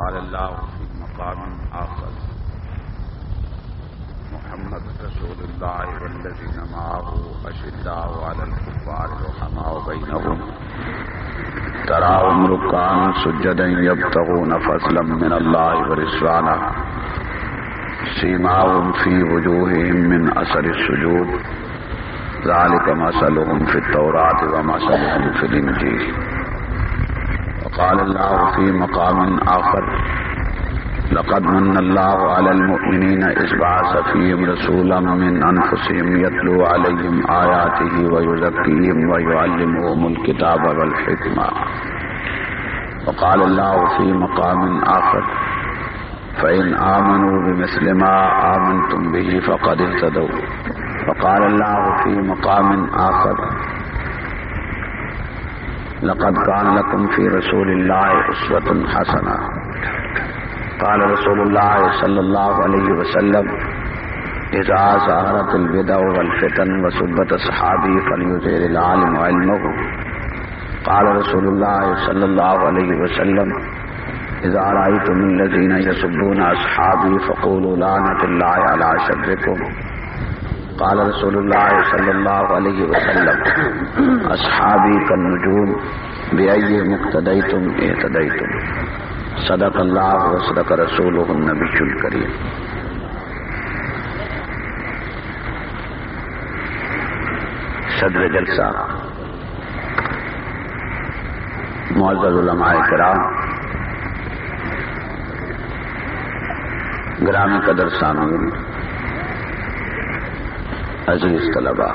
وقال الله في مقام آخر محمد رسول الله والذين معه أشداء على الكفار رحماء بينهم تراهم ركعا سجدا يبتغون فضلا من الله ورضوانا سيماهم في وجوههم من أثر السجود ذلك مثلهم في التوراة ومثلهم في الإنجيل. وقال الله في مقام آخر لقد من الله على المؤمنين إذ بعث فيهم رسولا من أنفسهم يتلو عليهم آياته ويزكيهم ويعلمهم الكتاب والحكمة. وقال الله في مقام آخر فإن آمنوا بمثل ما آمنتم به فقد اهتدوا. وقال الله في مقام آخر لقد كان لكم في رسول الله أسوة حسنة. قال رسول الله صلى الله عليه وسلم إذا ظهرت البدع والفتن وسبت أصحابي فليظهر العالم علمه. قال رسول الله صلى الله عليه وسلم إذا رأيتم الذين يسبون أصحابي فقولوا لعنة الله على شركم. قال رسول الله صلى الله عليه وسلم أصحابي كالنجوم بأيهم اقتديتم اهتديتم. صدق اللہ وصدق رسولہ النبی الکریم. صدر جلسہ معزز علماء کرام، گرامی قدر سامعین، عزیز طلباء،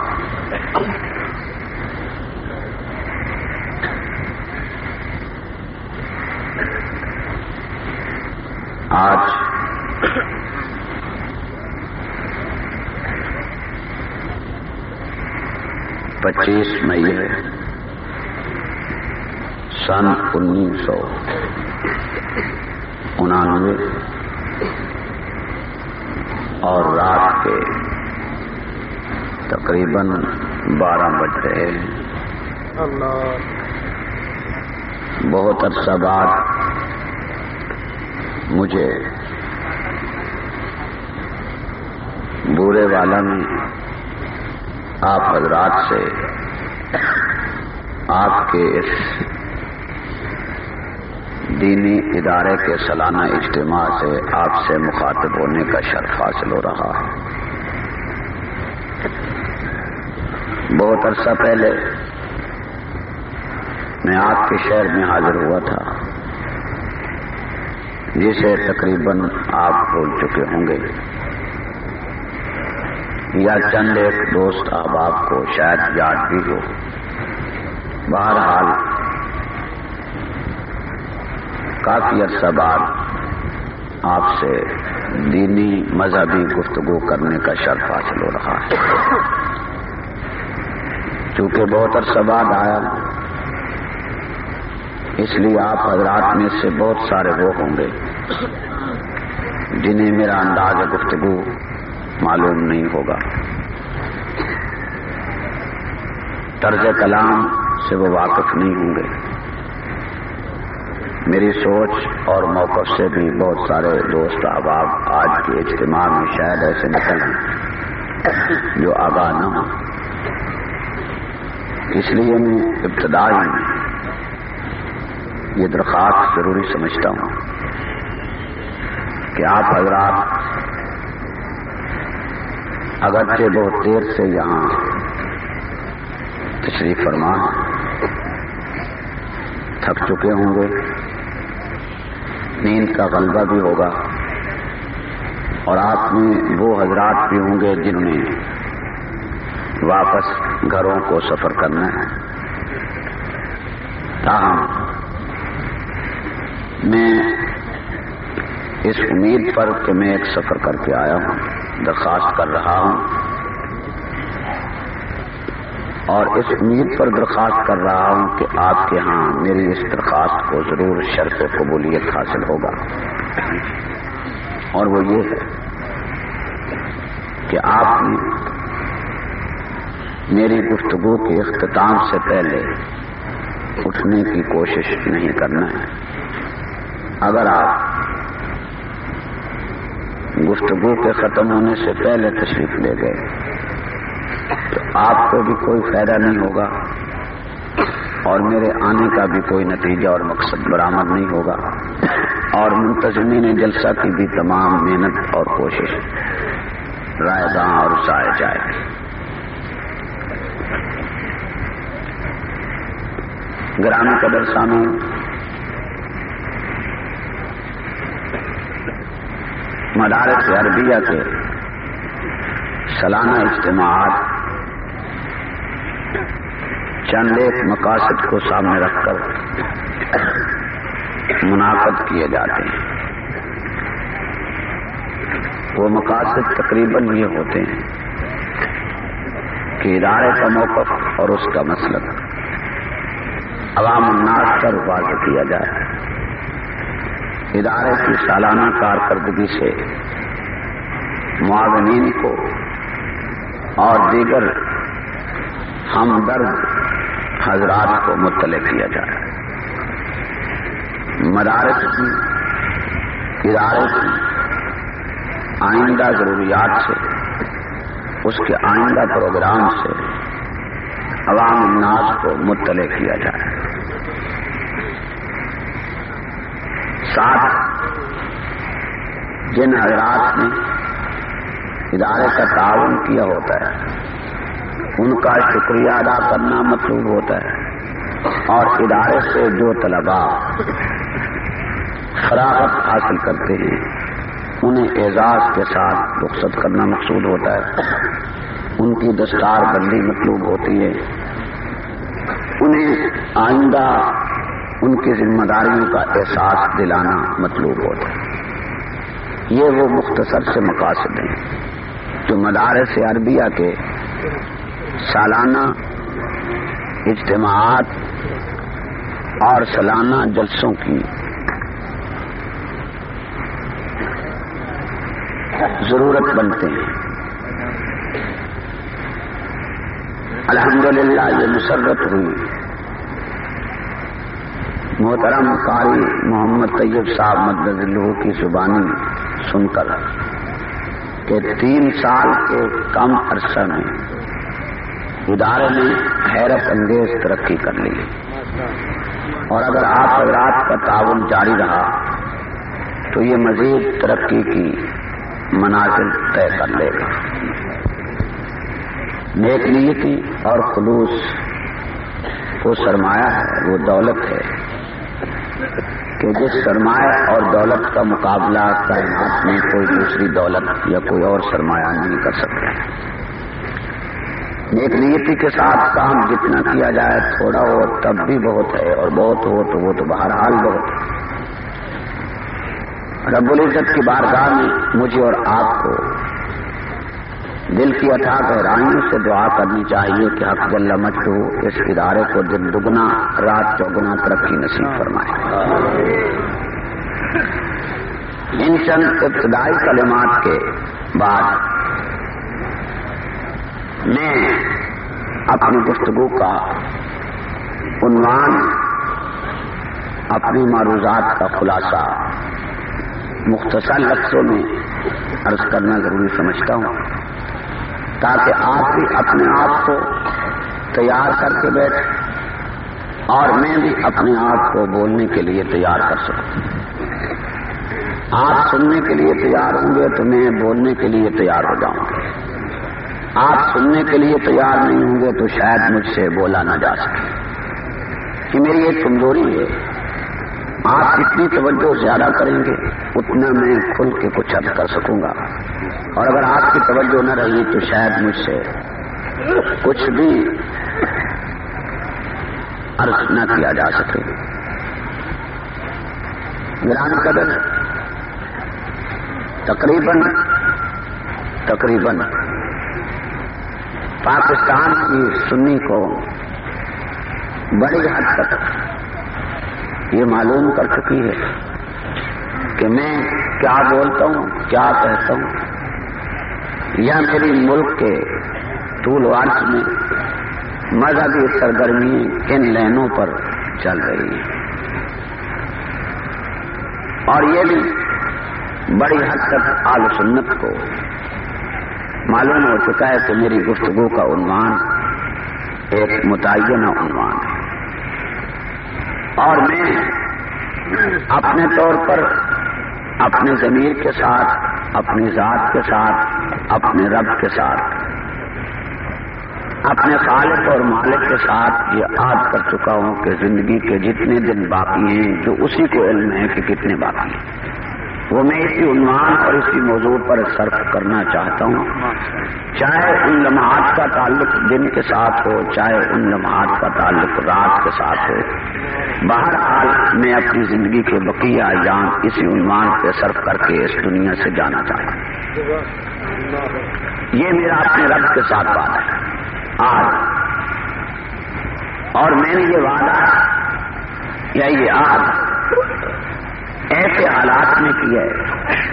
آج پچیس مئی ہے سن 1999 اور رات کے تقریباً 12 بج رہے ہیں. بہت عرصہ بعد مجھے بورے والا نے آپ حضرات سے آپ کے اس دینی ادارے کے سالانہ اجتماع سے آپ سے مخاطب ہونے کا شرف حاصل ہو رہا ہے. بہت عرصہ پہلے میں آپ کے شہر میں حاضر ہوا تھا، جسے تقریباً آپ بھول چکے ہوں گے یا چند ایک دوست احباب کو شاید یاد بھی ہو. بہرحال کافی عرصہ بعد آپ سے دینی مذہبی گفتگو کرنے کا شرف حاصل ہو رہا ہے. چونکہ بہت عرصہ بعد آیا، اس لیے آپ حضرات میں سے بہت سارے وہ ہوں گے جنہیں میرا انداز گفتگو معلوم نہیں ہوگا، طرز کلام سے وہ واقف نہیں ہوں گے. میری سوچ اور موقف سے بھی بہت سارے دوست احباب آج کے اجتماع میں شاید ایسے نکلیں جو آگاہ نہ ہوں. اس لیے میں ابتدائی یہ درخواست ضروری سمجھتا ہوں کہ آپ حضرات اگرچہ بہت دیر سے یہاں تشریف فرما تھک چکے ہوں گے، نیند کا غلبہ بھی ہوگا، اور آپ میں وہ حضرات بھی ہوں گے جنہوں نے واپس گھروں کو سفر کرنا ہے. تاہم میں اس امید پر کہ میں ایک سفر کر کے آیا ہوں درخواست کر رہا ہوں، اور اس امید پر درخواست کر رہا ہوں کہ آپ کے ہاں میری اس درخواست کو ضرور شرط قبولیت حاصل ہوگا. اور وہ یہ ہے کہ آپ نے میری گفتگو کے اختتام سے پہلے اٹھنے کی کوشش نہیں کرنا ہے. اگر آپ گفتگو کے ختم ہونے سے پہلے تشریف لے گئے تو آپ کو بھی کوئی فائدہ نہیں ہوگا اور میرے آنے کا بھی کوئی نتیجہ اور مقصد برآمد نہیں ہوگا، اور منتظمین جلسہ کی بھی تمام محنت اور کوشش رائے گاں اور ضائع جائے گی۔ گرامی قدر سامعین، مدارس عربیہ کے سالانہ اجتماعات چند ایک مقاصد کو سامنے رکھ کر منعقد کیے جاتے ہیں۔ وہ مقاصد تقریباً یہ ہوتے ہیں کہ ادارے کا موقف اور اس کا مسلک عوام الناس پر واضح کیا جائے، ادارے کی سالانہ کارکردگی سے معاونین کو اور دیگر ہمدرد حضرات کو مطلع کیا جائے، مدارس کی ادارے کی آئندہ ضروریات سے، اس کے آئندہ پروگرام سے عوام الناس کو مطلع کیا جائے۔ ساتھ جن حضرات نے ادارے کا تعاون کیا ہوتا ہے ان کا شکریہ ادا کرنا مطلوب ہوتا ہے، اور ادارے سے جو طلباء فراغت حاصل کرتے ہیں انہیں اعزاز کے ساتھ رخصت کرنا مقصود ہوتا ہے، ان کی دستار بندی مطلوب ہوتی ہے، انہیں آئندہ ان کی ذمہ داریوں کا احساس دلانا مطلوب ہوتا ہے۔ یہ وہ مختصر سے مقاصد ہیں جو مدارس عربیہ کے سالانہ اجتماعات اور سالانہ جلسوں کی ضرورت بنتے ہیں۔ الحمدللہ یہ مسرت ہوئی محترم قاری محمد طیب صاحب مدد اللہ کی زبانی سن کر کہ 3 سال کے کم عرصہ میں ادارے نے حیرت انگیز ترقی کر لی، اور اگر آپ حضرات کا تعاون جاری رہا تو یہ مزید ترقی کی منازل طے کر لے گا۔ نیک نیتی اور خلوص وہ سرمایہ ہے، وہ دولت ہے کہ جس سرمایہ اور دولت کا مقابلہ کائنات میں کوئی دوسری دولت یا کوئی اور سرمایہ نہیں کر سکتا۔ نیک نیتی کے ساتھ کام جتنا کیا جائے تھوڑا ہو تب بھی بہت ہے، اور بہت ہو تو وہ تو بہرحال بہت ہے۔ رب العزت کی بارگاہ میں مجھے اور آپ کو دل کی اتھاہ گہرائیوں سے دعا کرنی چاہیے کہ حق جل مجدہ اس ادارے کو دن دگنا رات چوگنا ترقی نصیب فرمائے۔ ان چند ابتدائی کلمات کے بعد میں اپنی گفتگو کا عنوان، اپنی معروضات کا خلاصہ مختصر لفظوں میں عرض کرنا ضروری سمجھتا ہوں، تاکہ آپ بھی اپنے آپ کو تیار کر کے بیٹھیں اور میں بھی اپنے آپ کو بولنے کے لیے تیار کر سکوں۔ آپ سننے کے لیے تیار ہوں گے تو میں بولنے کے لیے تیار ہو جاؤں گا، آپ سننے کے لیے تیار نہیں ہوں گے تو شاید مجھ سے بولا نہ جا سکے۔ یہ میری ایک کمزوری ہے، آپ جتنی توجہ زیادہ کریں گے اتنا میں کھل کے کچھ عرض کر سکوں گا، اور اگر آپ کی توجہ نہ رہی تو شاید مجھ سے کچھ بھی عرض نہ کیا جا سکے۔ گرامی قدر، تقریباً پاکستان کی سنی قوم بڑی حد تک یہ معلوم کر چکی ہے کہ میں کیا بولتا ہوں، کیا کہتا ہوں، یا میری ملک کے طول و عرض میں مذہبی سرگرمی کن لینوں پر چل رہی ہے، اور یہ بھی بڑی حد تک اہل سنت کو معلوم ہو چکا ہے کہ میری گفتگو کا عنوان ایک متعینہ عنوان ہے، اور میں اپنے طور پر اپنے ضمیر کے ساتھ، اپنی ذات کے ساتھ، اپنے رب کے ساتھ، اپنے خالق اور مالک کے ساتھ یہ عہد کر چکا ہوں کہ زندگی کے جتنے دن باقی ہیں، جو اسی کو علم ہے کہ کتنے باقی ہیں، وہ میں اسی عنوان اور اسی موضوع پر صرف کرنا چاہتا ہوں، چاہے ان لمحات کا تعلق دن کے ساتھ ہو، چاہے ان لمحات کا تعلق رات کے ساتھ ہو۔ بہرحال میں اپنی زندگی کے بقیہ ایام اسی عنوان پہ صرف کر کے اس دنیا سے جانا چاہتا ہوں۔ یہ میرا اپنے رب کے ساتھ وعدہ ہے آج، اور میں نے یہ وعدہ یا یہ آج ایسے حالات میں کیا ہے،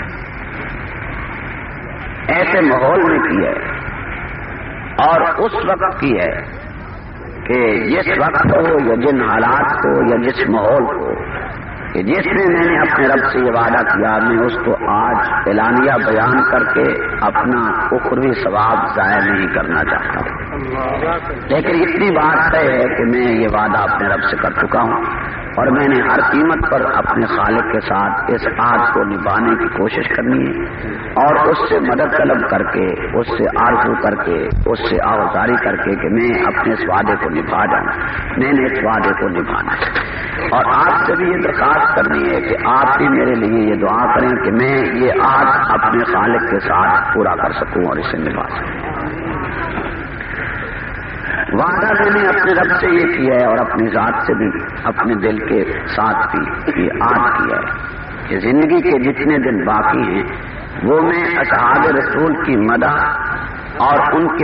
ایسے ماحول میں کیا ہے، اور اس وقت کی ہے کہ جس وقت ہو یا جن حالات کو یا جس ماحول کو کہ جس میں نے اپنے رب سے یہ وعدہ کیا، میں اس کو آج اعلانیہ بیان کر کے اپنا اخروی ثواب ضائع نہیں کرنا چاہتا ہوں، لیکن اتنی بات طے ہے کہ میں یہ وعدہ اپنے رب سے کر چکا ہوں، اور میں نے ہر قیمت پر اپنے خالق کے ساتھ اس عہد کو نبھانے کی کوشش کرنی ہے، اور اس سے مدد طلب کر کے، اس سے آرزو کر کے، اس سے آوازاری کر کے کہ میں اپنے اس وعدے کو نبھا جاؤں، میں نے اس وعدے کو نبھانا ہے۔ اور آپ سے بھی یہ درخواست کرنی ہے کہ آپ بھی میرے لیے یہ دعا کریں کہ میں یہ عہد اپنے خالق کے ساتھ پورا کر سکوں اور اسے نبھا سکوں۔ وعدہ میں نے اپنے رب سے یہ کیا ہے، اور اپنی ذات سے بھی، اپنے دل کے ساتھ بھی یہ عہد کیا ہے کہ زندگی کے جتنے دن باقی ہیں وہ میں اصحاب رسول کی مدح اور ان کے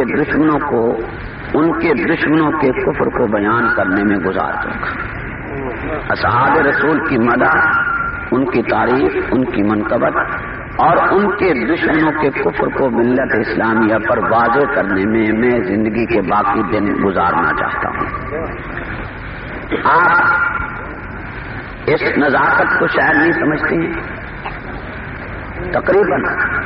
دشمنوں کے کفر کو بیان کرنے میں گزار دوں گا۔ اصحاب رسول کی مدح، ان کی تعریف، ان کی منقبت اور ان کے دشمنوں کے کفر کو ملت اسلامیہ پر واضح کرنے میں میں زندگی کے باقی دن گزارنا چاہتا ہوں۔ آپ اس نزاکت کو شاید نہیں سمجھتے ہیں، تقریباً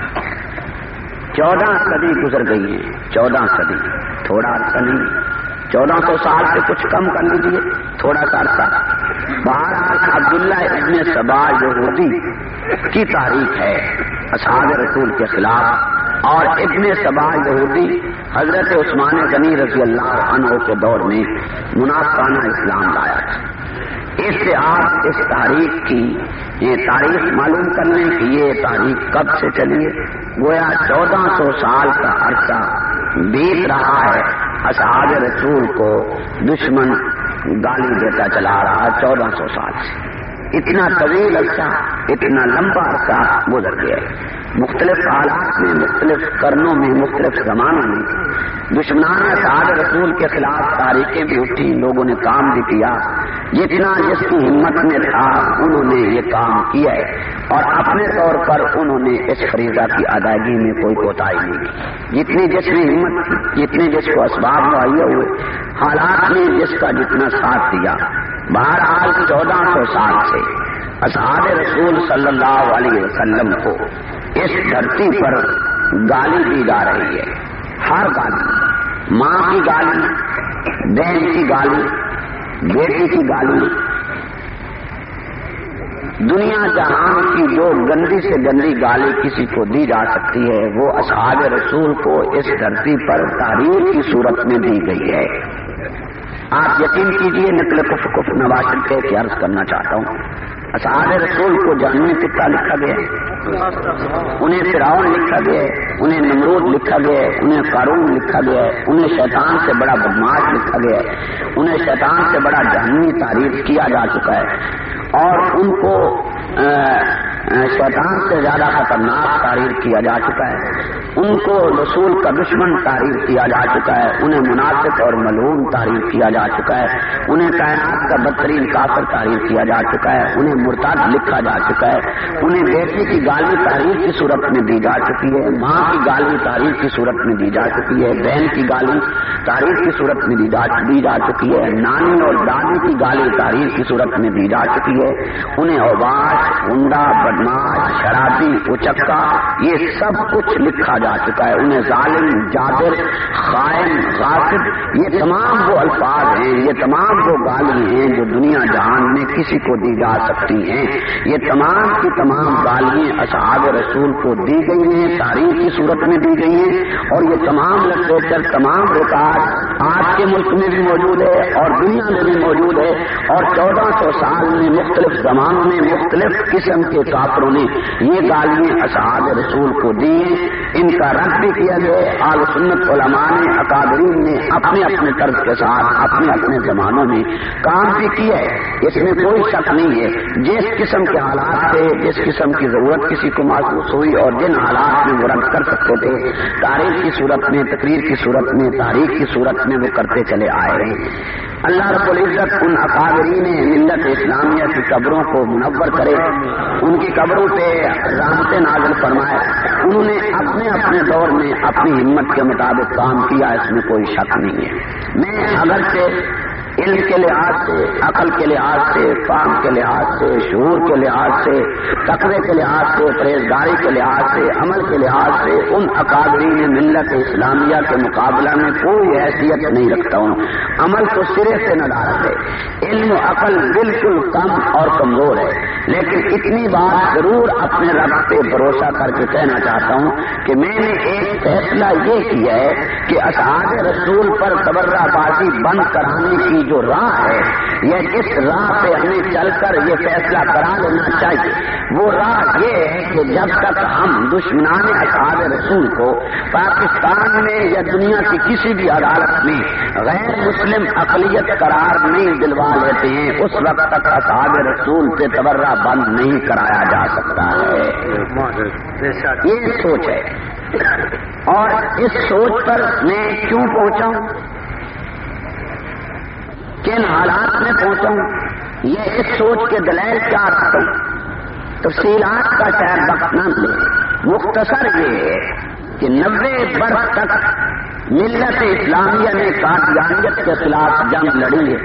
14 صدی گزر گئی ہے، 14 صدی، تھوڑا عرصہ نہیں، 1400 سال سے کچھ کم کر لیجیے، تھوڑا سا عرصہ۔ بہرحال عبداللہ ابن سبا یہودی کی تاریخ ہے اصحاب رسول کے خلاف، اور ابن سبا یہودی حضرت عثمان غنی رضی اللہ عنہ کے دور میں منافقانہ اسلام لایا تھا۔ اس سے آپ اس تاریخ کی یہ تاریخ معلوم کر لیں کہ یہ تاریخ کب سے چلی ہے، گویا 1400 سال کا عرصہ بیت رہا ہے، اصحاب رسول کو دشمن گالی دیتا چلا رہا 1400 سال سے۔ اتنا طویل عرصہ، اتنا لمبا عرصہ گزر گیا ہے، مختلف حالات میں، مختلف قرنوں میں، مختلف زمانوں میں دشمنان اصحاب رسول کے خلاف تاریخیں بھی اٹھی، لوگوں نے کام بھی کیا، جتنا جس کی ہمت میں تھا انہوں نے یہ کام کیا ہے، اور اپنے طور پر انہوں نے اس فریضہ کی ادائیگی میں کوئی کوتاہی نہیں کی، جتنی جس میں ہمت تھی، جتنے جس کو اسباب مہیا ہوئے، حالات نے جس کا جتنا ساتھ دیا۔ بہرحال 1400 سال سے اصحاب رسول صلی اللہ علیہ وسلم کو اس دھرتی پر گالی دی جا رہی ہے، ہر گالی، ماں کی گالی، بہن کی گالی، بیٹی کی گالی، دنیا جہان کی جو گندی سے گندی گالی کسی کو دی جا سکتی ہے وہ اصحاب رسول کو اس دھرتی پر تحریر کی صورت میں دی گئی ہے۔ آپ یقین کیجئے، نقل کفر نواشر کے عرض کرنا چاہتا ہوں، اصحاب رسول کو جہنمی کتا لکھا گیا ہے، انہیں فرعون لکھا گیا ہے، انہیں نمرود لکھا گیا ہے، انہیں قارون لکھا گیا ہے، انہیں شیطان سے بڑا بدماش لکھا گیا ہے، انہیں شیطان سے بڑا جہنمی تعریف کیا جا چکا ہے، اور ان کو شیطان سے زیادہ خطرناک تعریف کیا جا چکا ہے، ان کو رسول کا دشمن تعریف کیا جا چکا ہے، انہیں منافق اور ملعون تعریف کیا جا چکا ہے، انہیں کائنات کا بدترین کافر تعریف کیا جا چکا ہے، انہیں مرتد لکھا جا چکا ہے، انہیں بیٹی کی گالی تعریف کی صورت میں دی جا چکی ہے، ماں کی گالی تعریف کی صورت میں دی جا چکی ہے، بہن کی گالی تعریف کی صورت میں دی جا چکی ہے، نانی اور دادی کی گالی تعریف کی صورت میں دی جا چکی ہے، انہیں اوباش، گنڈا، بدماش، شرابی، اچکا، یہ سب کچھ لکھا جا چکا ہے. انہیں ظالم، جابر، خائن، غاصب، یہ تمام وہ الفاظ ہیں، یہ تمام وہ گالیاں ہیں جو دنیا جہان میں کسی کو دی جا سکتی ہیں. یہ تمام کی تمام گالیاں اصحاب رسول کو دی گئی ہیں، تاریخ کی صورت میں دی گئی ہیں. اور یہ تمام لٹریچر، تمام ریکارڈ آج کے ملک میں بھی موجود ہے اور دنیا میں بھی موجود ہے. اور 1400 سال میں مختلف زمانوں میں مختلف قسم کے کافروں نے یہ گالیاں اصحاب رسول کو دی ہیں. ان کا رد بھی کیا گیا. اہل سنت علماء نے، اکابرین نے اپنے اپنے طرز کے ساتھ اپنے اپنے زمانوں میں کام بھی کیا ہے. اس میں کوئی شک نہیں ہے. جس قسم کے حالات تھے، جس قسم کی ضرورت کسی کو محسوس ہوئی اور جن حالات میں وہ رد کر سکتے تھے، تاریخ کی صورت میں، تقریر کی صورت میں، تاریخ کی صورت میں وہ کرتے چلے آئے ہیں. اللہ رب العزت ان اکابرین ملت اسلامیہ کی قبروں کو منور کرے، ان کی قبروں پہ رحمتیں نازل فرمائے. انہوں نے اپنے اپنے دور میں اپنی ہمت کے مطابق کام کیا، اس میں کوئی شک نہیں ہے. میں اگرچہ علم کے لحاظ سے، عقل کے لحاظ سے، فہم کے لحاظ سے، شعور کے لحاظ سے، تقوی کے لحاظ سے، پرہیزگاری کے لحاظ سے، عمل کے لحاظ سے ان اکابرین ملت اسلامیہ کے مقابلہ میں کوئی حیثیت نہیں رکھتا ہوں. عمل تو سرے سے نادار ہے، علم و عقل بالکل کم اور کمزور ہے. لیکن اتنی بات ضرور اپنے رب پہ بھروسہ کر کے کہنا چاہتا ہوں کہ میں نے ایک فیصلہ یہ کیا ہے کہ اصحاب رسول پر تبرہ بازی بند کرانے کی جو راہ ہے، یا جس راہ پہ ہمیں چل کر یہ فیصلہ کرا لینا چاہیے، وہ راہ یہ ہے کہ جب تک ہم دشمنان اصحاب رسول کو پاکستان میں یا دنیا کی کسی بھی عدالت میں غیر مسلم اقلیت قرار نہیں دلوا لیتے ہیں، اس وقت تک اصحاب رسول سے تبرہ بند نہیں کرایا جا سکتا ہے. یہ سوچ ہے. اور اس سوچ پر میں کیوں پہنچا ہوں، کن حالات میں پہنچا ہوں، یہ اس سوچ کے دلائل کیا رکھتا ہوں، تفصیلات کا شاید وقت نہ ملے. مختصر یہ ہے کہ 90 برس تک ملت اسلامیہ نے قادیانیت کے خلاف جنگ لڑی ہے،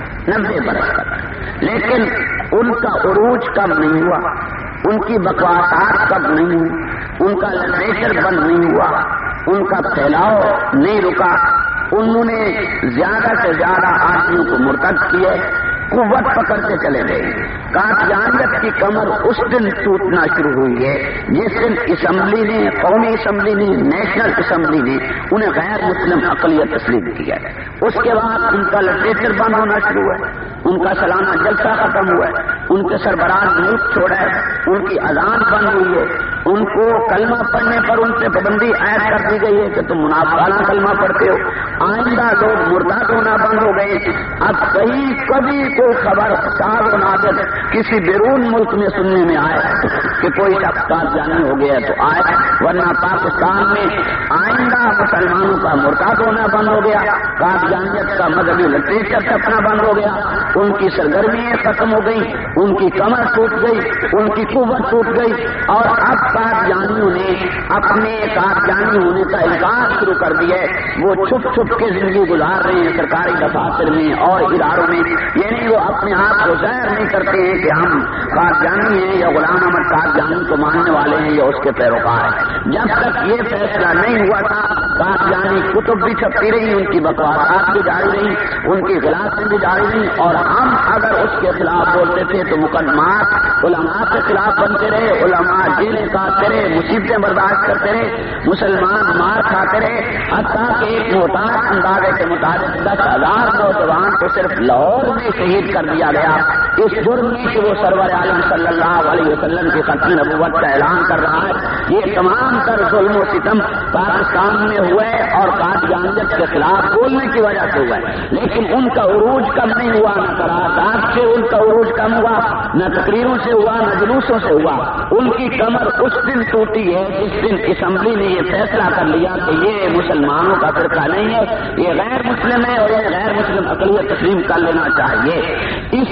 90 برس تک. لیکن ان کا عروج کب نہیں ہوا، ان کی بکواسات کب نہیں ہوئی، ان کا لٹریچر بند نہیں ہوا، ان کا پھیلاؤ نہیں رکا. انہوں نے زیادہ سے زیادہ آدمیوں کو مرتد کیے، قوت پکڑتے چلے گئے. قادیانیت کی کمر اس دن ٹوٹنا شروع ہوئی ہے جس دن اسمبلی نے، قومی اسمبلی نے، نیشنل اسمبلی نے انہیں غیر مسلم اقلیت تسلیم کیا ہے. اس کے بعد ان کا لٹریچر بند ہونا شروع ہوا ہے، ان کا سالانہ جلسہ ختم ہوا ہے، ان کے سربراہ ملک چھوڑا ہے، ان کی اذان بند ہوئی ہے، ان کو کلمہ پڑھنے پر ان سے پابندی عائد کر دی گئی ہے کہ تم منافقانہ کلمہ پڑھتے ہو. آئندہ لوگ مرتد ہونا بند ہو گئے. اب کہیں کبھی کوئی خبر شاد و نادر کسی بیرون ملک میں سننے میں آئے کہ کوئی شخص قادیانی ہو گیا تو آئے، ورنہ پاکستان میں آئندہ مسلمانوں کا مرتد ہونا بند ہو گیا، قادیانیت کا مذہبی لٹریچر چھپنا بند ہو گیا، ان کی سرگرمیاں ختم ہو گئی، ان کی کمر ٹوٹ گئی، ان کی قوت ٹوٹ گئی. اور اب قادیانیوں نے اپنے قادیانی ہونے کا انکار شروع کر دیا ہے. وہ چھپ چھپ کے زندگی گزار رہے ہیں سرکاری دفاتر میں اور اداروں میں. یعنی وہ اپنے آپ کو ظاہر نہیں کرتے ہیں کہ ہم قادیانی ہیں یا غلام احمد قادیانی کو ماننے والے ہیں یا اس کے پیروکار ہیں. جب تک یہ فیصلہ نہیں ہوا تھا، قادیانی کتب بھی چھپتی رہی، ان کی بکواسات بھی جاری رہی، ان کی غلافتیں بھی جاری رہی. اور ہم اگر اس کے خلاف بولتے تھے تو مقدمات علماء کے خلاف بنتے رہے، علماء جیلیں کاٹتے رہے، مصیبتیں برداشت کرتے رہے، مسلمان مار کھاتے رہے. حتیٰ کہ ایک محتاط اندازے کے مطابق 10,000 نوجوان کو صرف لاہور میں شہید کر دیا گیا اس جرم میں کہ وہ سرور عالم صلی اللہ علیہ وسلم کی ختم نبوت کا اعلان کر رہا ہے. یہ تمام تر ظلم و ستم پاکستان میں ہوئے اور قادیانیت کے خلاف بولنے کی وجہ سے ہوا ہے. لیکن ان کا عروج کم نہیں ہوا، نہ قرارداد سے ان کا عروج کم ہوا، نہ تقریروں سے ہوا، نہ جلوسوں سے ہوا. ان کی کمر اس دن ٹوٹی ہے جس دن اسمبلی نے یہ فیصلہ کر لیا کہ یہ مسلمانوں کا فرقہ نہیں ہے، یہ غیر مسلم ہے اور یہ غیر مسلم اقلیت تسلیم کر لینا چاہیے. اسی سے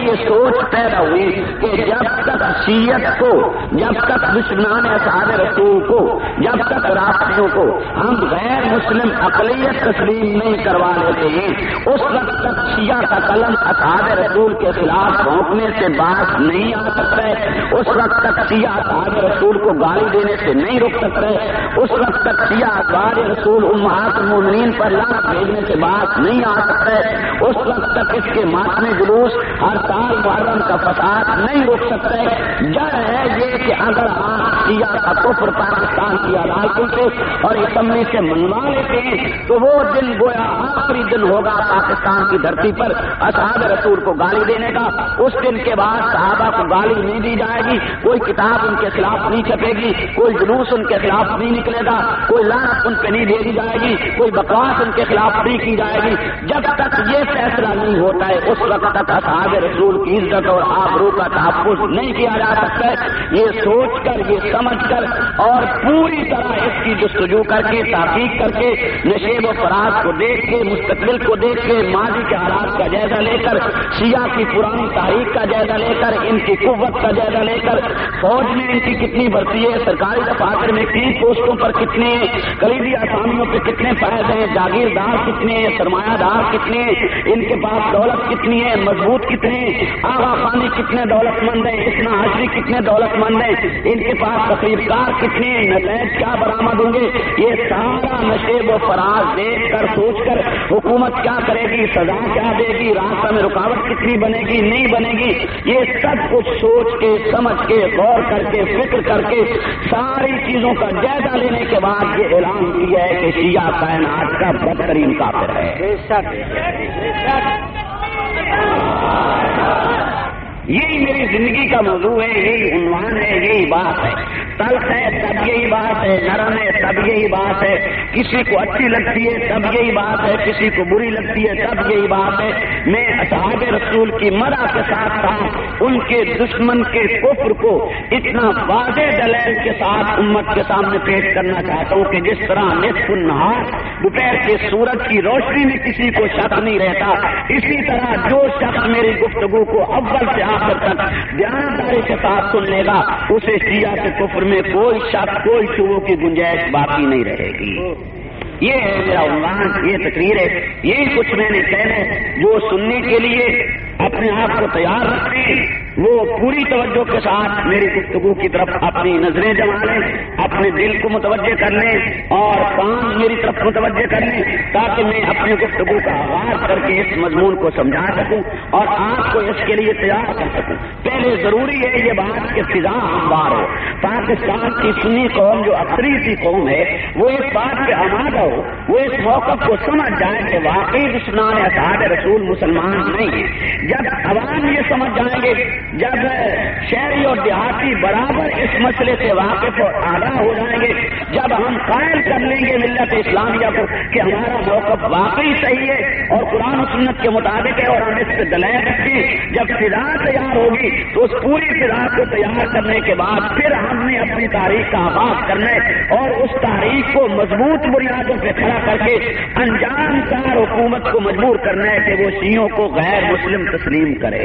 یہ سوچ پیدا ہوئی کہ جب تک شیعت کو، جب تک دشمنان اصحاب رسول کو، جب تک رافضیوں کو ہم غیر مسلم اقلیت تسلیم نہیں کروا لیتے ہیں، اس وقت تک شیعہ کا قلم اصحاب رسول کے خلاف بھونکنے سے باز نہیں آ سکتا ہے، اس وقت تک شیعہ اصحاب رسول کو گالی دینے سے نہیں رک سکتا ہے، اس وقت تک شیعہ ازواج رسول امہات المومنین پر لعنت بھیجنے سے باز نہیں آ سکتا ہے، اس وقت تک اس کے ماتمی جلوس ہر سال محرم کا فساد نہیں رک سکتا ہے۔ جڑ ہے یہ کہ اگر آپ شیعہ کا کفر پاکستان کی عدالتوں سے اور اسمبلی سے منوا لیتے ہیں تو وہ دن گویا آخری دن ہوگا پاکستان کی دھرتی پر اصحاب رسول کو گالی دینے کا۔ اس دن کے بعد صحابہ کو گالی نہیں دی جائے گی، کوئی کتاب ان کے خلاف نہیں چھپے گی، کوئی جلوس ان کے خلاف نہیں نکلے گا، کوئی لعنت ان پہ نہیں بھیجی جائے گی، کوئی بکواس ان کے خلاف نہیں کی جائے گی۔ جب تک یہ فیصلہ نہیں ہوتا ہے اس وقت تک اصحاب رسول کی عزت اور آبرو کا تحفظ نہیں کیا جا سکتا ہے۔ یہ سوچ کر، یہ سمجھ کر اور پوری طرح اس کی جستجو کر کے، تحقیق کر کے، نشیب و فراز کو دیکھ کے، مستقبل کو دیکھ کے، ماضی کے حالات کا جائزہ لے کر، شیعہ کی پرانی تاریخ کا جائزہ لے کر، ان کی قوت کا جائزہ لے کر، فوج میں ان کی کتنی بھرتی ہے، سرکاری دفاتر میں کن پوسٹوں پر کتنے ہیں، کلیدی آسامیوں پہ کتنے فائد ہیں، جاگیردار کتنے ہیں، سرمایہ دار کتنے ہیں، ان کے پاس دولت کتنی ہے، مضبوط کتنے ہیں، آغا خانی کتنے دولت مند ہیں، اسنا حاضری کتنے دولت مند ہیں، ان کے پاس تقریب کار کتنے ہیں، نتائج کیا برآمد ہوں گے، یہ سارا نشیب و فراز دیکھ کر، سوچ کر حکومت کیا کرے گی، سزا کیا دے گی، راستہ میں رکاوٹ کتنی بنے گی، نہیں بنے گی، یہ سب کچھ سوچ کے، سمجھ کے، غور کر کے، فکر کر کے، ساری چیزوں کا جائزہ لینے کے بعد یہ اعلان کیا ہے کہ شیعہ کائنات کا بدترین کافر ہے۔ یہی میری زندگی کا موضوع ہے، یہی عنوان ہے، یہی بات ہے۔ تلخ ہے تب یہی بات ہے، نرم ہے تب یہی بات ہے، کسی کو اچھی لگتی ہے تب یہی بات ہے، کسی کو بری لگتی ہے تب یہی بات ہے۔ میں اصحاب رسول کی مدح کے ساتھ ساتھ ان کے دشمن کے کفر کو اتنا واضح دلیل کے ساتھ امت کے سامنے پیش کرنا چاہتا ہوں کہ جس طرح نصف النہار دوپہر کے سورج کی روشنی میں کسی کو شک نہیں رہتا، اسی طرح جو شخص میری گفتگو کو اول سے آخر تک دیانتداری کے ساتھ سن لے گا اسے شیعہ کے کفر میں کوئی شک، کوئی شبہوں کی گنجائش باقی نہیں رہے گی۔ یہ ہے میرا عنوان، یہ تقریر ہے، یہی کچھ میں نے کہنا ہے۔ جو سننے کے لیے اپنے آپ کو تیار رکھیں وہ پوری توجہ کے ساتھ میری گفتگو کی طرف اپنی نظریں جما لیں، اپنے دل کو متوجہ کر لیں اور کان میری طرف متوجہ کر لیں تاکہ میں اپنی گفتگو کا آغاز کر کے اس مضمون کو سمجھا سکوں اور آپ کو اس کے لیے تیار کر سکوں۔ پہلے ضروری ہے یہ بات کہ فضا ہموار ہو، پاکستان کی سنی قوم جو اکثریتی قوم ہے وہ اس بات پہ آمادہ ہو، وہ اس موقف کو سمجھ جائے کہ واقعی دشمنان اصحاب رسول مسلمان نہیں ہیں۔ جب عوام یہ سمجھ جائیں گے، جب شہری اور دیہاتی برابر اس مسئلے سے واقف اور آگاہ ہو جائیں گے، جب ہم قائل کر لیں گے ملت اسلامیہ کو کہ ہمارا موقف واقعی صحیح ہے اور قرآن و سنت کے مطابق ہے اور ہم اس پہ دلائل رکھیں، جب فضا تیار ہوگی تو اس پوری فضا کو تیار کرنے کے بعد پھر ہم نے اپنی تاریخ کا آغاز کرنا ہے اور اس تاریخ کو مضبوط بنیادوں پہ کھڑا کر کے انجام کار حکومت کو مجبور کرنا ہے کہ وہ شیعوں کو غیر مسلم تسلیم کرے۔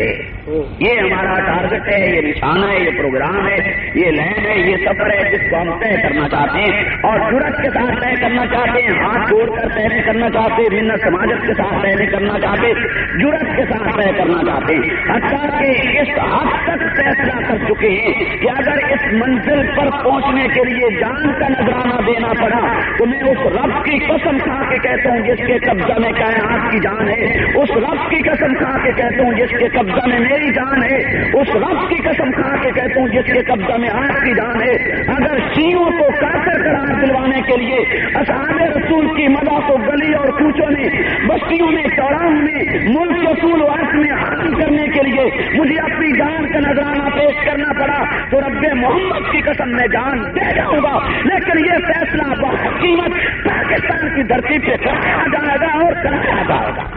یہ ہمارا ٹارگٹ ہے، یہ نشانہ ہے، یہ پروگرام ہے، یہ لین ہے، یہ سفر ہے جس کو ہم طے کرنا چاہتے ہیں اور جرأت کے ساتھ طے کرنا چاہتے ہیں، ہاتھ جوڑ کر طے نہیں کرنا چاہتے، منت سماجت کے ساتھ طے نہیں کرنا چاہتے، جرأت کے ساتھ طے کرنا چاہتے ہیں۔ حتیٰ کہ اس حد تک فیصلہ کر چکے ہیں کہ اگر اس منزل پر پہنچنے کے لیے جان کا نذرانہ دینا پڑا تو میں اس رب کی قسم کھا کے کہتا ہوں جس کے قبضہ میں کائنات کی جان ہے، اس رب کی قسم کھا کے کہتا ہوں جس کے قبضہ میں میری جان ہے، اس رب کی قسم کھا کے کہتا ہوں جس کے قبضہ میں آپ کی جان ہے، اگر شیعوں کو کافر قرار دلوانے کے لیے اصحاب رسول کی مدح کو گلی اور کوچوں میں، بستیوں میں، چوراہوں میں، ملک اصول وقت میں حاصل کرنے کے لیے مجھے اپنی جان کا نذرانہ پیش کرنا پڑا تو رب محمد کی قسم میں جان دے جاؤں گا، لیکن یہ فیصلہ بقیمت پاکستان کی دھرتی پہ کرایا جائے گا اور کرایا جائے گا۔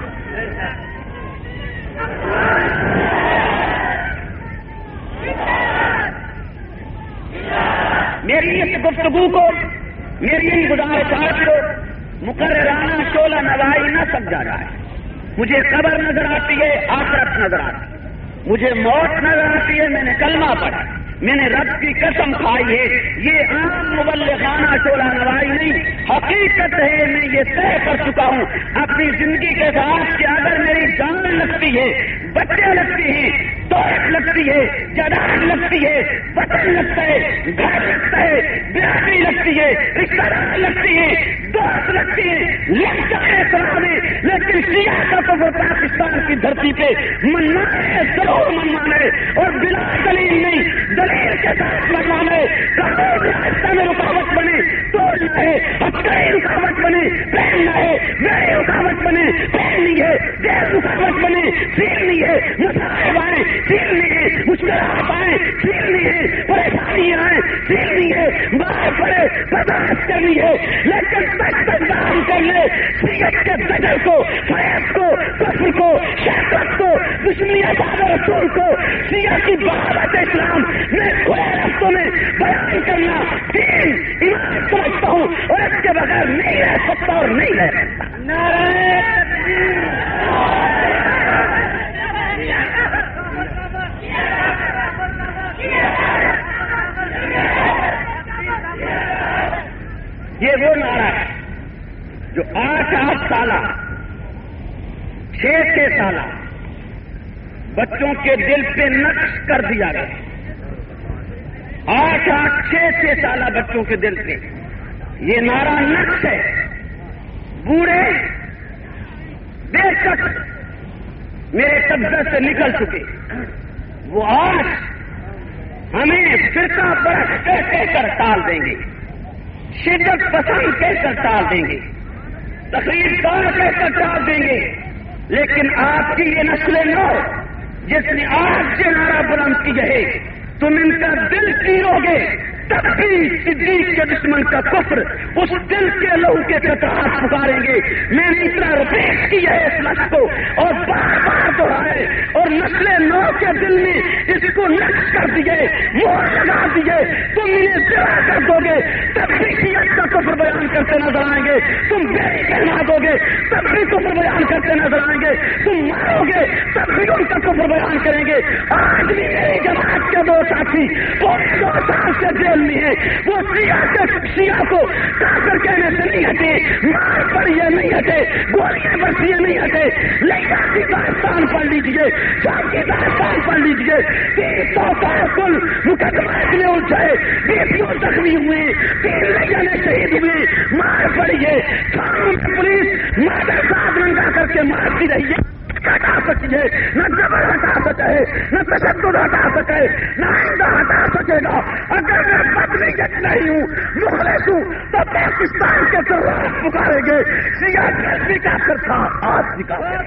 میری اس گفتگو کو، میری یہ گزارش کو مقررانہ شعلہ نوائی نہ سمجھا جائے۔ مجھے قبر نظر آتی ہے، آخرت نظر آتی ہے۔ مجھے موت نظر آتی ہے، میں نے کلمہ پڑھا، میں نے رب کی قسم کھائی ہے، یہ عام مبلغانہ شعلہ نوائی نہیں، حقیقت ہے، میں یہ طے کر چکا ہوں اپنی زندگی کے ساتھ کہ اگر میری جان لگتی ہے، بچے لگتی ہیں، دولت لگتی ہے، جائیداد لگتی ہے، وطن لگتا ہے، گھر لگتا ہے، برادری لگتی ہے، رشتہ دار لگتی ہے، دوست لگتی ہے، لگ جائے سرانے، لیکن سیاست اور پاکستان کی دھرتی پہ منوانے ضرور منوانے، اور بلا دلیل نہیں، دلیل کے ساتھ منوانے، قانون راستہ میں رکاوٹ بنے توڑنا ہے، ہتھیلی رکاوٹ بنے پہننا ہے، میری رکاوٹ بنے پہننی ہے، غیر رکاوٹ بنے سیلنی ہے، مسائل آئے سیلنی ہے، مشکلات آئے سیلنی ہے، پریشانیاں آئے سیلنی ہے، مار پڑے برداشت کرنی ہے، لیکن دستاندام کر لے سیت کے دجل کو، فریب کو، کفر کو، شہادت کو، دشمنی اصحاب رسول کو، سیت کی بغاوت اسلام میں کھلے رفتوں میں بیان کرنا دین ایمان سمجھتا ہوں، اور اس کے بغیر نہیں رہ سکتا اور نہیں رہ سکتا۔ نعرہ تکبیر، یہ وہ نعرہ ہے جو 8 سالہ 6 سالہ بچوں کے دل پہ نقش کر دیا گیا، 8 6 سالہ بچوں کے دل پہ یہ نعرہ نقش ہے۔ بوڑھے بے شک میرے قبضے سے نکل چکے، وہ آج ہمیں فرقہ پرست کہہ کر ٹال دیں گے، شدت پسند کہہ کر ٹال دیں گے، تقریر کار کہہ کر ٹال دیں گے، لیکن آپ کی یہ نسل نو جس نے آج سے نعرہ بلند کی ہے، تم ان کا دل چیرو گے تب بھی صدیق کے دشمن کا کفر اس دل کے لہو کے قطرات پکاریں گے۔ میں نے اتنا رپیش کیا ہے اس لفظ کو اور بار بار دہرائے، اور نسل نو کے دل میں اس کو نقش کر دیے، مہر لگا دیے، تم انہیں ذرا کر دو گے تب بھی شیعت کا کفر بیان کرتے نظر آئیں گے، تم بیری کہنا دو گے تب بھی کفر بیان کرتے نظر آئیں گے، تم مارو گے تب بھی ان کا کفر بیان کریں گے۔ آج بھی میری جماعت کے 2 ساتھی پورے 2 سال سے جیل میں ہے، وہ سیاہ کو کافر کہنے سے نہیں ہٹے، مار پڑی نہیں ہٹے، گولیاں برسی نہیں ہٹے، لیلا کی داستان پڑھ لیجیے، شام کی داستان پڑھ لیجیے، 300 کل مقدمات میں الجھائے، بیٹیوں زخمی ہوئے، 3 لیلا شہید ہوئے، مار پڑی ہے، تھانوں میں پولیس مادر صاحب رنگا کر کے مارتی رہی ہے، ہٹا سکتی ہے، نہ جبر ہٹا سکے، نہ تشدد ہٹا سکے، نہ آئندہ ہٹا سکے گا۔ اگر میں بدنیت نہیں ہوں، مخلص ہوں، تو پاکستان کے سرراج پکاریں گے، سیاست بھی کافر تھا، آج بھی کافر۔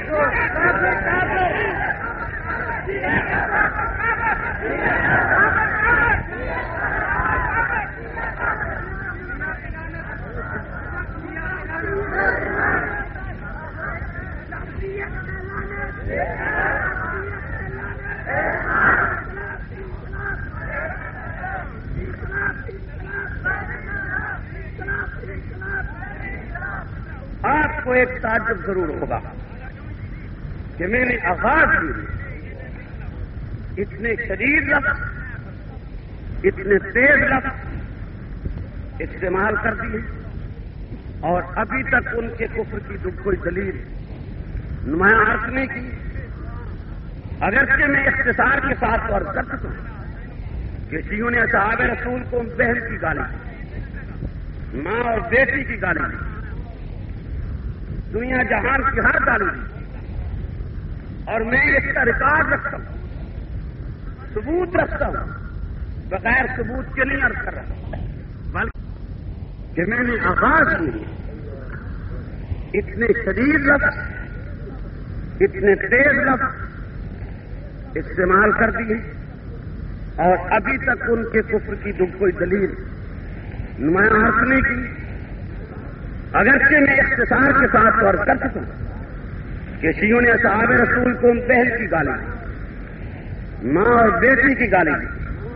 آپ کو ایک تعجب ضرور ہوگا کہ میں نے آغاز میں اتنے شدید لفظ، اتنے تیز لفظ استعمال کر دیے، اور ابھی تک ان کے کفر کی کوئی دلیل نمایاں عرض نہیں کی۔ اگرچہ میں اختصار کے ساتھ عرض کر سکوں کہ شیعوں نے اصحاب رسول کو بہن کی گالی دی، ماں اور بیٹی کی گالی دی، دنیا جہان کی ہر گالی دی، اور میں اس کا ریکارڈ رکھتا ہوں، ثبوت رکھتا ہوں، بغیر ثبوت کے نہیں عرض کر رہا، بلکہ کہ میں نے آغاز میں اتنے شدید لفظ، اتنے تیز لفظ استعمال کر دیے، اور ابھی تک ان کے کفر کی کوئی دلیل نمایاں عرض نہیں کی۔ اگرچہ میں اختصار کے ساتھ عرض کر سکوں کہ شیعوں نے اصحاب رسول کو بہن کی گالی دی، ماں اور بیٹی کی گالی دی،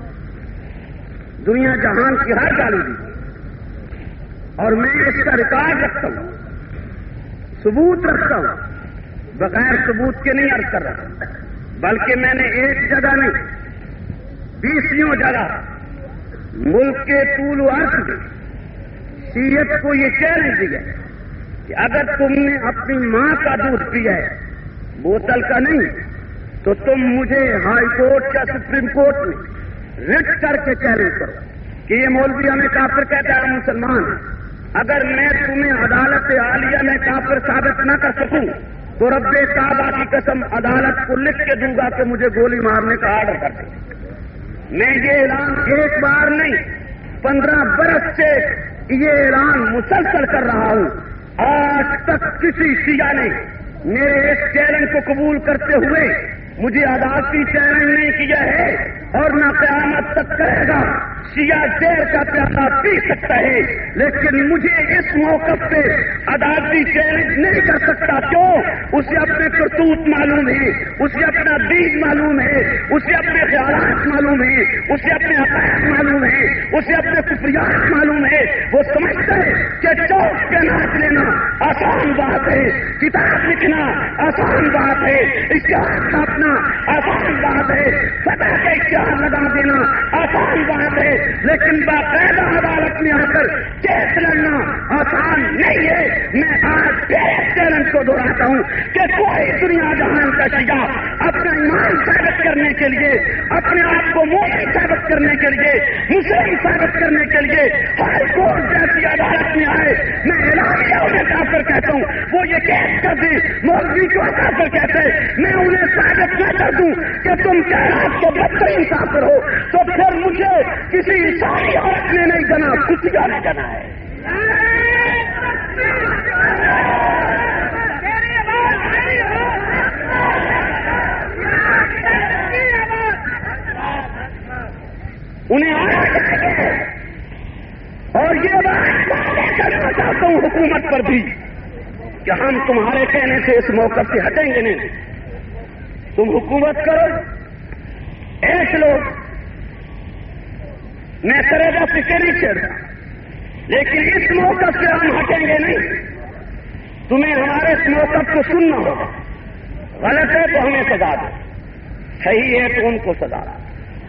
دنیا جہان کی ہر گالی دی، اور میں اس کا ریکارڈ رکھتا ہوں، ثبوت رکھتا ہوں، بغیر ثبوت کے نہیں عرض کر رہا، بلکہ میں نے ایک جگہ نہیں 20 جگہ ملک کے طول و عرض میں شیعت کو یہ چیلنج دیا کہ اگر تم نے اپنی ماں کا دودھ پیا ہے بوتل کا نہیں تو تم مجھے ہائی کورٹ یا سپریم کورٹ میں رٹ کر کے چیلنج کرو کہ یہ مولوی ہمیں کافر کہتا ہے مسلمان. اگر میں تمہیں عدالت عالیہ میں کافر ثابت نہ کر سکوں تو رب کعبہ کی قسم عدالت کو لکھ کے دوں گا کہ مجھے گولی مارنے کا آرڈر کر دیں. میں یہ اعلان ایک بار نہیں 15 برس سے یہ اعلان مسلسل کر رہا ہوں. آج تک کسی شیعہ نے میرے اس چیلنج کو قبول کرتے ہوئے مجھے عدالتی چیلنج نہیں کیا ہے اور نہ قیامت تک کرے گا. شیعہ زہر کا پیالہ پی سکتا ہے لیکن مجھے اس موقف پہ عدالتی چیلنج نہیں کر سکتا. کیوں؟ اسے اپنے کرتوت معلوم ہے, اسے اپنا دین معلوم ہے, اسے اپنے خیالات معلوم ہے, اسے اپنے عقائد معلوم ہے, اسے اپنے کفریات معلوم ہے. وہ سمجھتا ہے کہ چوک کے ناچ لینا آسان بات ہے, کتاب لکھنا آسان بات ہے, اشتہار چھاپنا آسان بات ہے, فتح کا اشتہار لگا دینا آسان بات ہے, لیکن باقاعدہ عدالت میں آ کر کیس لڑنا آسان نہیں ہے. میں آج پھر چیلنج کو دہراتا ہوں کہ کوئی دنیا جہان کا شیعہ اپنا ایمان ثابت کرنے کے لیے, اپنے آپ کو مومن ثابت کرنے کے لیے, مسلم ثابت کرنے کے لیے ہائی کورٹ جیسی عدالت میں آئے. میں اعلانیہ انہیں کافر کہتا ہوں. وہ یہ کیس کر دیں مولوی کو کافر کہتے, میں انہیں ثابت نہ کر دوں کہ تم کائنات کے بدترین کافر ہو تو پھر مجھے کسی عیسائی عورت نے نہیں جنا, کتیا نے جنا ہے. انہیں اور یہ بات کرنا چاہتا ہوں حکومت پر بھی کہ ہم تمہارے کہنے سے اس موقع سے ہٹیں گے نہیں. تم حکومت کرو, ایسے لوگ میں کرے گا فکر نہیں چھیڑتا, لیکن اس موقع سے ہم ہٹیں گے نہیں. تمہیں ہمارے اس موقع کو سننا ہوگا. غلط ہے تو ہمیں سزا دو, صحیح ہے تو ان کو سزا دو.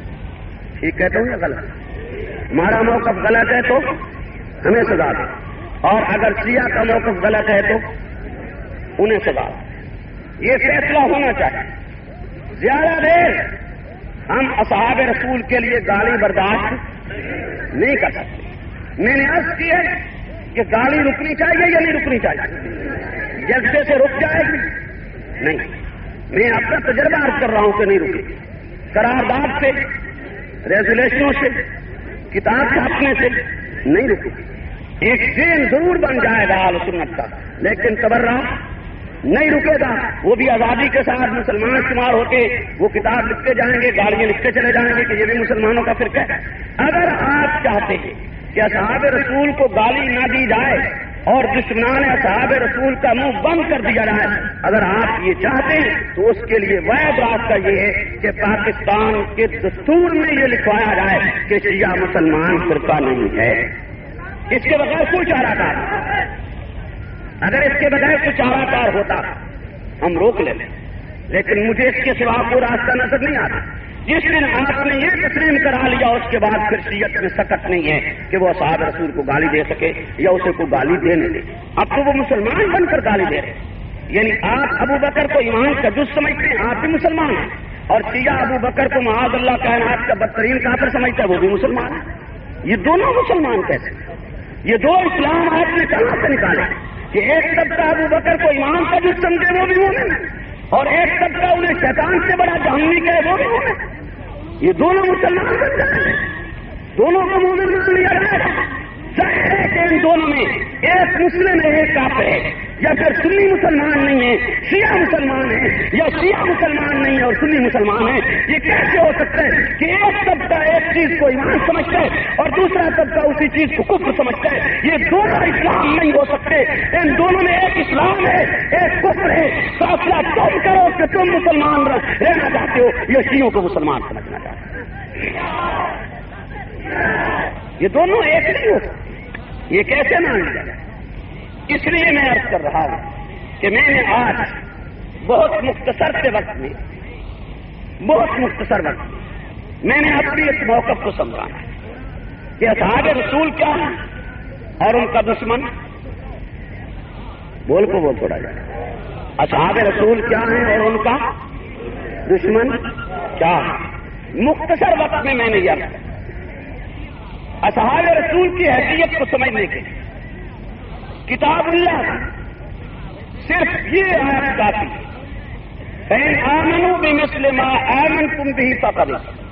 ٹھیک کہتا ہوں یا غلط؟ ہمارا موقف غلط ہے تو ہمیں سزا دو, اور اگر شیعہ کا موقف غلط ہے تو انہیں سزا دو. یہ فیصلہ ہونا چاہیے. زیادہ دیر ہم اصحاب رسول کے لیے گالی برداشت نہیں کر سکتے. میں نے عرض کی ہے کہ گالی رکنی چاہیے یا نہیں رکنی چاہیے؟ جذبے سے رک جائے گی نہیں. میں اپنا تجربہ عرض کر رہا ہوں کہ نہیں رکے. قرارداد سے, ریزولیشنوں سے, کتاب چھاپنے سے نہیں رکے. ایک ذہن ضرور بن جائے گا اہل سنت کا, لیکن تبرہ نہیں رکے گا. وہ بھی آزادی کے ساتھ مسلمان شمار ہو کے وہ کتاب لکھتے جائیں گے, گاڑیاں لکھتے چلے جائیں گے کہ یہ بھی مسلمانوں کا فرقہ ہے. اگر آپ چاہتے ہیں کہ اصحاب رسول کو گالی نہ دی جائے اور دشمنان اصحاب رسول کا منہ بند کر دیا جائے, اگر آپ یہ چاہتے ہیں تو اس کے لیے واحد راستہ یہ ہے کہ پاکستان کے دستور میں یہ لکھوایا جائے کہ شیعہ مسلمان فرقہ نہیں ہے. اس کے بغیر کوئی چارہ کار نہیں. اگر اس کے بغیر کوئی چارہ کار ہوتا ہم روک لیں, لیکن مجھے اس کے سوا کوئی راستہ نظر نہیں آتا. جس دن آپ نے یہ تسلیم کرا لیا اس کے بعد پھر شیعت میں سکت نہیں ہے کہ وہ اصحاب رسول کو گالی دے سکے یا اسے کوئی گالی دینے دے. اب تو وہ مسلمان بن کر گالی دے رہے ہیں. یعنی آپ ابو بکر کو ایمان کا جز سمجھتے ہیں, آپ بھی مسلمان ہیں, اور شیعہ ابو بکر کو معاذ اللہ کائنات کا بدترین کافر سمجھتا ہے, وہ بھی مسلمان ہے. یہ دونوں مسلمان کیسے؟ یہ دو اسلام آپ نے کہاں سے نکالے کہ ایک طبقہ ابو بکر کو ایمان کا جز سمجھے وہ بھی مومن ہے, اور ایک طبقہ انہیں شیطان سے بڑا جہنمی کہے وہ بھی مومن. یہ دونوں مسلمان بن جائیں گے, دونوں کو مومن مان لیا جائے گا. ظاہر ہے کہ ان دونوں میں ایک مسلم ہے ایک کافر ہے, یا پھر سنی مسلمان نہیں ہے شیعہ مسلمان ہے, یا شیعہ مسلمان نہیں ہے اور سنی مسلمان ہے. یہ کیسے ہو سکتا ہے کہ ایک طبقہ ایک چیز کو ایمان سمجھتا ہے اور دوسرا طبقہ اسی چیز کو کفر سمجھتا ہے؟ یہ دونوں اسلام نہیں ہو سکتے. ان دونوں میں ایک اسلام ہے ایک کفر ہے. فیصلہ تم کرو کہ تم مسلمان رہنا چاہتے ہو یا شیعوں کو مسلمان سمجھنا چاہتے ہو. یہ دونوں ایک نہیں ہو سکتے. یہ کیسے مان لیا جائے؟ اس لیے میں عرض کر رہا ہوں کہ میں نے آج بہت مختصر سے وقت میں بہت مختصر وقت میں نے اپنی اس موقف کو سمجھانا کہ اصحاب رسول کیا ہے اور ان کا دشمن، بول تھوڑا جائے، اصحاب رسول کیا ہے اور ان کا دشمن کیا ہے؟ مختصر وقت میں نے یہ اصحاب رسول کی حیثیت کو سمجھنے کے لیے کتاب اللہ صرف یہ آیت کافی فَإِنْ آمَنُوا بِمِثْلِ مَا آمَنْتُمْ بِهِ فَقَدْ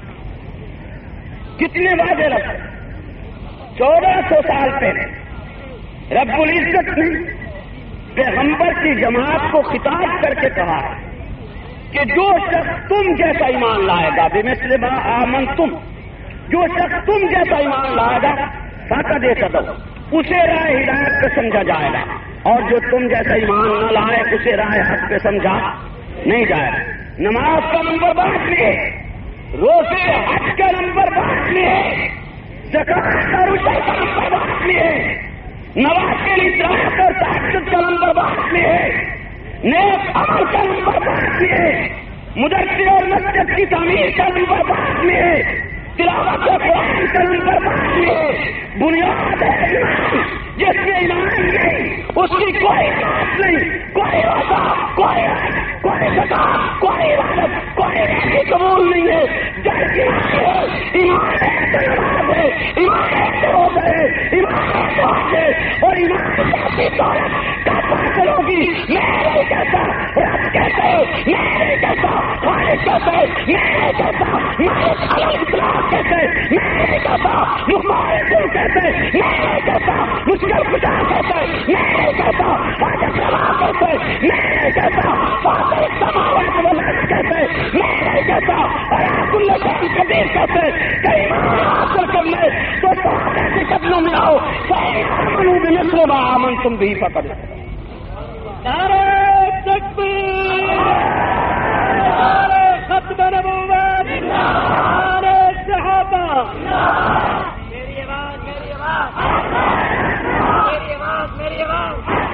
کتنے وعدے رکھے 1400 سال پہلے رب العزت نے پیغمبر کی جماعت کو خطاب کر کے کہا کہ جو شخص تم جیسا ایمان لائے گا بِمِثْلِ مَا آمَنْتُمْ، جو شخص تم جیسا ایمان لائے گا فَقَدْ اهْتَدَوْا، اسے راہ ہدایت پہ سمجھا جائے گا، اور جو تم جیسا ایمان نہ لائے اسے راہ حق پہ سمجھا نہیں جائے گا۔ نماز کا نمبر بانٹ لیے، روزے حج کا نمبر بانٹ لیے، زکات اور عشر کا نمبر بانٹ لیے، نوافل اطاعت اور تہجد کا نمبر بانٹ لیے، نیک عمل کا نمبر بانٹ لیے، مدرسے اور مسجد کی تعمیر کا نمبر بانٹ لیے، تلاوت قرآن کا نمبر بانٹ لیے، بنیاد ہے ایمان، جس کے ایمان نہیں اس کی کوئی بات نہیں، کوئی روزہ، کوئی زکات، کوئی عبادت، کوئی نیکی قبول نہیں ہے۔ جب ایمان ہے تو نماز ہے، ایمان ہے تو روزہ ہے، ایمان ہے تو حج ہے، اور ایمان کی دولت کب حاصل ہوگی؟ میں نہیں کہتا رب کہتے، میں نہیں کہتا خالق کہتے، میں نہیں کہتا مالک الاسلام کہتے، میں نہیں کہتا مخالف کہتے، میں نہیں کہتا مشکل کشا کہتے، میں نہیں کہتا حاجت روا کہتے، میں نہیں کہتا فاتح السماوات والارض کہتے، میں نہیں کہتا علی کل شیء قدیر کہتے۔ کہ ایمان حاصل کر لے تو صحابہ کے قدموں میں آؤ، فآمنوا بمثل ما آمنتم به فقد نعرہ تکبیر، نعرہ ختم نبوت، نعرہ صحابہ، میری آواز میری آواز میری آواز میری آواز،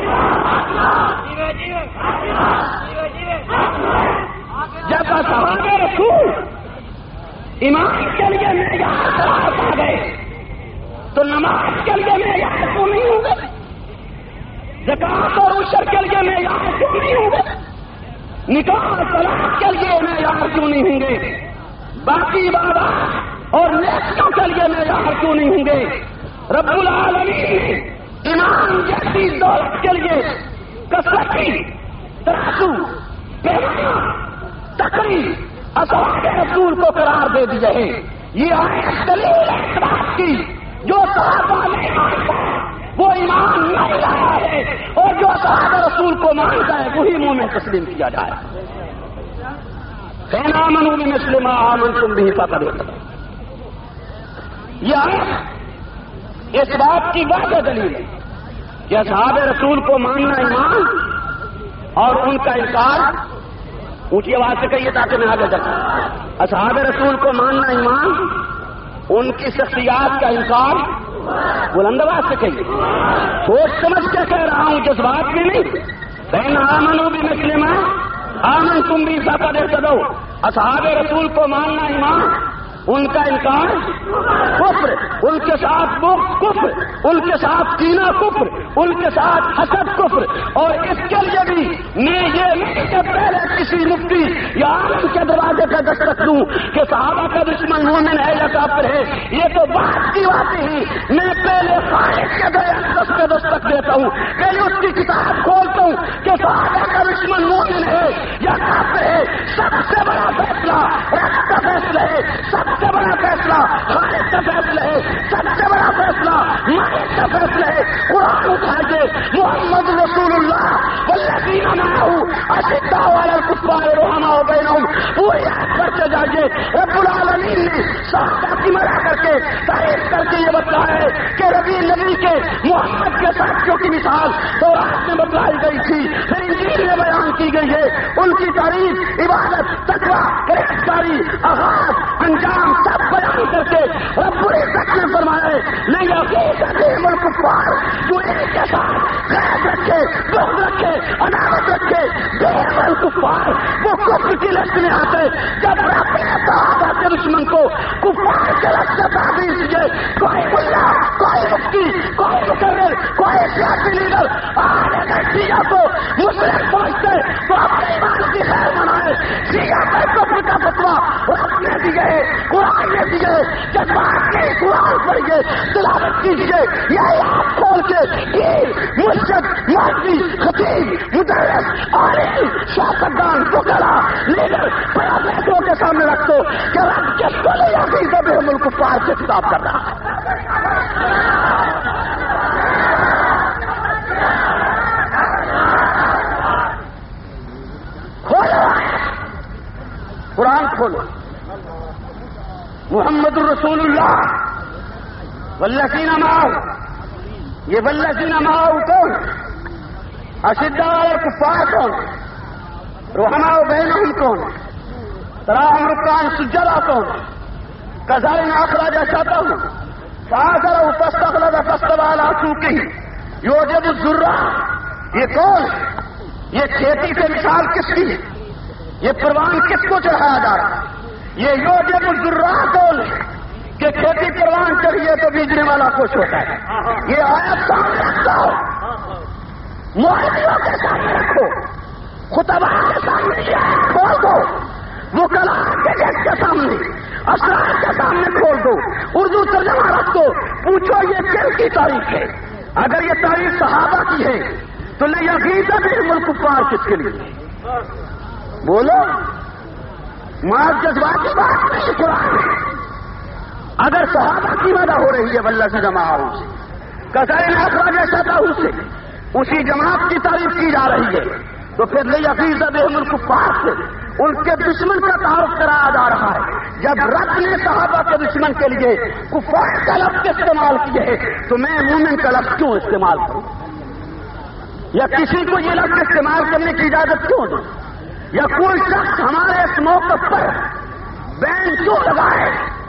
جب اصحاب رسول ایمان کے لیے معیار قرار پا گئے تو نماز کے لیے معیار کیوں نہیں ہوں گے؟ زکات اور عشر کے لیے معیار کیوں نہیں ہوں گے؟ نکاح طلاق کے لیے معیار کیوں نہیں ہوں گے؟ باقی عبادات اور نیکیوں کے لیے معیار کیوں نہیں ہوں گے؟ رب العالمین ایمان جیسی دولت کے لیے کثرتی ترازو پیمانہ تقریر اصحاب رسول کو قرار دے دیے ہیں۔ یہ آیت دلیل ہے اس بات کی جو صحابہ نہیں مانتا وہ ایمان نہیں لایا ہے، اور جو اصحاب رسول کو مانتا ہے وہی منہ میں تسلیم کیا جائے۔ فَإِنْ آمَنُوا بِمِثْلِ مَا آمَنْتُمْ بِهِ فَقَدِ اهْتَدَوْا، یہ آیت اس بات کی واضح دلیل ہے کہ اصحاب رسول کو ماننا ایمان اور ان کا انکار، اونچی آواز سے کہیے تاکہ میں آگے چلوں، اصحاب رسول کو ماننا ایمان، ان کی شخصیات کا انکار بلند آواز سے کہیے، سوچ سمجھ کے کہہ رہا ہوں، جذبات میں نہیں۔ فَإِنْ آمَنُوا بِمِثْلِ مَا آمَنْتُمْ بِهِ فَقَدِ اهْتَدَوْا، اصحاب رسول کو ماننا ایمان، ان کا انکار کفر، ان کے ساتھ بغض کفر، ان کے ساتھ کینہ کفر، ان کے ساتھ حسد کفر۔ اور اس کے لیے بھی میں یہ نہیں کہ پہلے کسی مفتی یا عالم کے دروازے پہ دستک دوں کہ صحابہ کا دشمن مومن ہے یا کافر ہے، یہ تو بات کی باتیں ہیں۔ میں پہلے خالق کے دروازے پہ دستک دیتا ہوں، پہلے اس کی کتاب کھولتا ہوں کہ صحابہ کا دشمن مومن ہے یا کافر ہے۔ سب سے بڑا فیصلہ رب کا فیصلہ ہے، سب سے بڑا فیصلہ خالق کا فیصلہ ہے، سب سے بڑا فیصلہ مالک کا فیصلہ ہے۔ قرآن اٹھائیے، محمد رسول اللہ والذین معہ اشداء علی الکفار رحماء بینہم، پوری آیت پڑھتے جائیے۔ رب العالمین نے صحابہ کی مدح کر کے تعریف کر کے یہ بتایا ہے کہ نبی کے محمد کے ساتھیوں کی مثال تورات میں بتلائی گئی تھی، پھر انجیل میں بیان کی گئی ہے۔ ان کی تعریف، عبادت، تقویٰ، گرفتاری، آغاز، انجام سب بیان کر کے رب العزت نے فرمایا ہے لِيَغِيظَ الْكُفَّارَ، جو ان کے ساتھ غیرت رکھے، بغض رکھے، عداوت رکھے، بے الکفار کفار وہ کفر کی لسٹ میں آتے. جب رب نے صحابہ کے دشمن کو کفار کے لسٹ سے تعبیر دیے, کوئی ملا, کوئی مفتی, کوئی مقرر, کوئی سیاسی لیڈر آنے شیعہ کو مسلم پہنچتے تو اپنے ایمان کی خیر منائے. شیعہ پر کفر کا فتویٰ رب نے دیے, قرآن نے دیے, جذبات کے قرآن پڑھیے, تلاوت کیجیے, یہ آپ کھول کے پیر, مرشد, مولوی, خطیب, مدرس, عالم, سیاستدان, فقراء, لیڈر پیغمبروں کے سامنے رکھ دو کہ رب کس کو لے آتی بہم الکفار سے خطاب کر رہا ہے. کھولو قرآن, کھولو محمد الرسول اللہ والذین معہ. یہ والذین معہ کون؟ اشداء علی الکفار کون؟ رحماء بینہم کون؟ تراہم رکعا سجدا کون؟ کذالک اخرج شطہم فآزرہ فاستغلظ فاستوى علی سوقہ یعجب الزراع. یہ کون؟ یہ کھیتی سے مثال کس کی ہے؟ یہ پروان کس کو چڑھایا جا رہا ہے؟ یہ یعجب الزراع کون ہے کہ کھیتی پروان چڑھیے تو بیجنے والا خوش ہوتا ہے. یہ آیت سامنے رکھو, مولویوں کے سامنے رکھو, خطباء کے سامنے یہ آیت کھول دو, وکلاء کے جج کے سامنے, اسرار کے سامنے کھول دو, اردو ترجمہ رکھ دو, پوچھو یہ کن کی تاریخ ہے. اگر یہ تاریخ صحابہ کی ہے تو لیغیظ بہم الکفار کس کے لیے؟ بولو, معاذ جذباتی بات نہیں, قرآن ہے. اگر صحابہ کی مدح ہو رہی ہے والذین معہ سے, کذالک اخرج شطہم سے اسی جماعت کی تعریف کی جا رہی ہے, تو پھر لیغیظ بہم الکفار سے ان کے دشمن کا تعارف کرایا جا رہا ہے. جب رب نے صحابہ کے دشمن کے لیے کفار کا لفظ استعمال کیے ہے تو میں مومن کا لفظ کیوں استعمال کروں, یا کسی کو یہ لفظ استعمال کرنے کی اجازت کیوں دوں, یا کوئی شخص ہمارے اس موقف پر بین کیوں لگائے,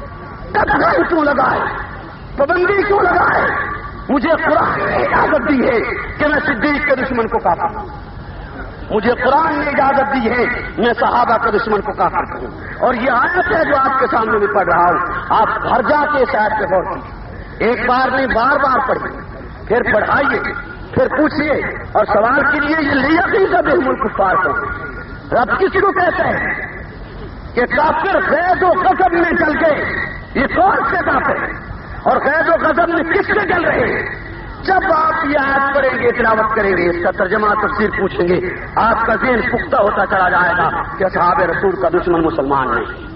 کٹھن کیوں لگائے, پابندی کیوں لگائے. مجھے قرآن نے اجازت دی ہے کہ میں صدیق کے دشمن کو کافر کروں, مجھے قرآن نے اجازت دی ہے میں صحابہ کے دشمن کو کافر کروں. اور یہ آیت ہے جو آپ کے سامنے میں پڑھ رہا ہوں, آپ گھر جا کے اس آیت پہ غور کیجیے, ایک بار نہیں بار بار پڑھیے, پھر پڑھائیے, پھر پوچھیے اور سوال کیجیے یہ لیغیظ بہم الکفار کو رب کس کو کہتا ہے کہ کافر غیظ و غضب میں جل گئے. یہ کون سے کافر ہیں اور غیظ و غضب میں کس سے جل رہے ہیں؟ جب آپ یہ آیت پڑھیں گے, تلاوت کریں گے, اس کا ترجمہ تفسیر پوچھیں گے, آپ کا ذہن پختہ ہوتا چلا جائے گا کہ اصحاب رسول کا دشمن مسلمان نہیں.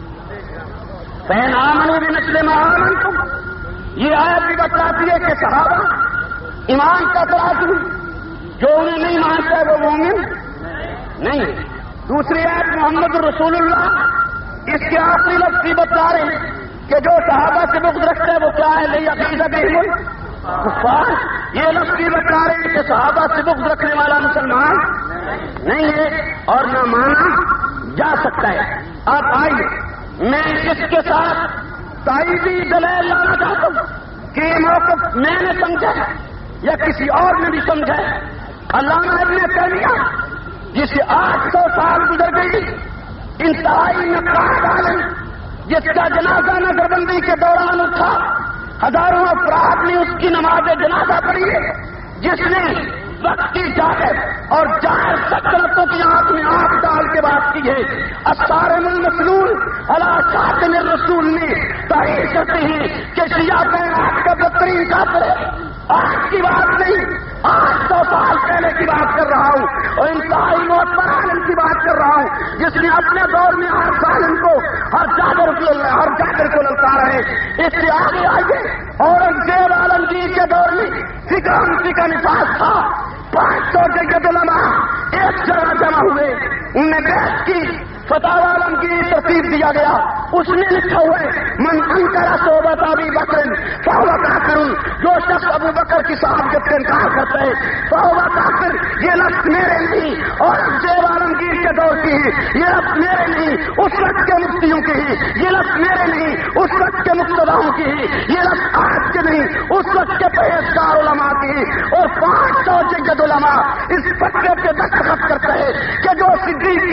فَإِنْ آمَنُوا بِمِثْلِ مَا آمَنْتُمْ, یہ آیت بھی بتاتی ہے کہ صحابہ ایمان کا ترازو, جو انہیں نہیں مانتا ہے وہ مومن نہیں. دوسری آیت محمد الرسول اللہ, اس کے آخری لفظ بھی بتا رہے ہیں کہ جو صحابہ سے بغض رکھتا ہے وہ کیا ہے, لیغیظ بہم الکفار. یہ لفظ بھی بتا رہے ہیں کہ صحابہ سے بغض رکھنے والا مسلمان نہیں ہے اور نہ مانا جا سکتا ہے. اب آئیے میں اس کے ساتھ تائیدی دلیل لانا چاہتا ہوں کہ یہ موقف میں نے سمجھا یا کسی اور نے بھی سمجھا. علامہ ابن تیمیہ جسے 800 سال گزر گئی, انتہائی نقاد عالم, جس کا جنازہ نظر بندی کے دوران اٹھا, ہزاروں افراد نے اس کی نماز جنازہ پڑھی ہے, جس نے وقت کی جاہر اور جاہر سکرتوں کی آنکھ میں آنکھ ڈال کے بات کی ہے. الصارم المسلول علی خاتم الرسول نے تاریخ کرتے ہیں کہ شیعہ بیعت کا بدترین کافر ہے. آج کی بات نہیں, 800 سال پہلے کی بات کر رہا ہوں, اور انتہائی معتبر عالم کی بات کر رہا ہوں, جس نے اپنے دور میں ہر ظالم کو, ہر جابر کو للکارا ہے. اس سے آگے آئیے, اورنگزیب عالمگیر کے دور میں فکر کا نفاذ تھا. 500 جگہ علماء ایک جگہ جمع ہوئے, انہوں نے بحث کی, فتاوی عالمگیر ترتیب دیا گیا. اس نے لکھا ہوا ہے من انکر صحبت ابی بکر فہو کافر, جو شخص ابو بکر کی صحابت سے انکار کرتا ہے فہو کافر. یہ لفظ میرے نہیں اورنگزیب عالمگیر کے دور کی ہے, یہ لفظ میرے نہیں اس وقت کے مفتیوں کی ہے, یہ لفظ میرے نہیں اس وقت کے مقتداؤں کی ہے, یہ لفظ آج کے نہیں اس وقت کے پرہیزگار علماء کی ہے. اور 500 جگہ علماء اس فتوے پہ دستخط کرتا ہے کہ جو صدیق کی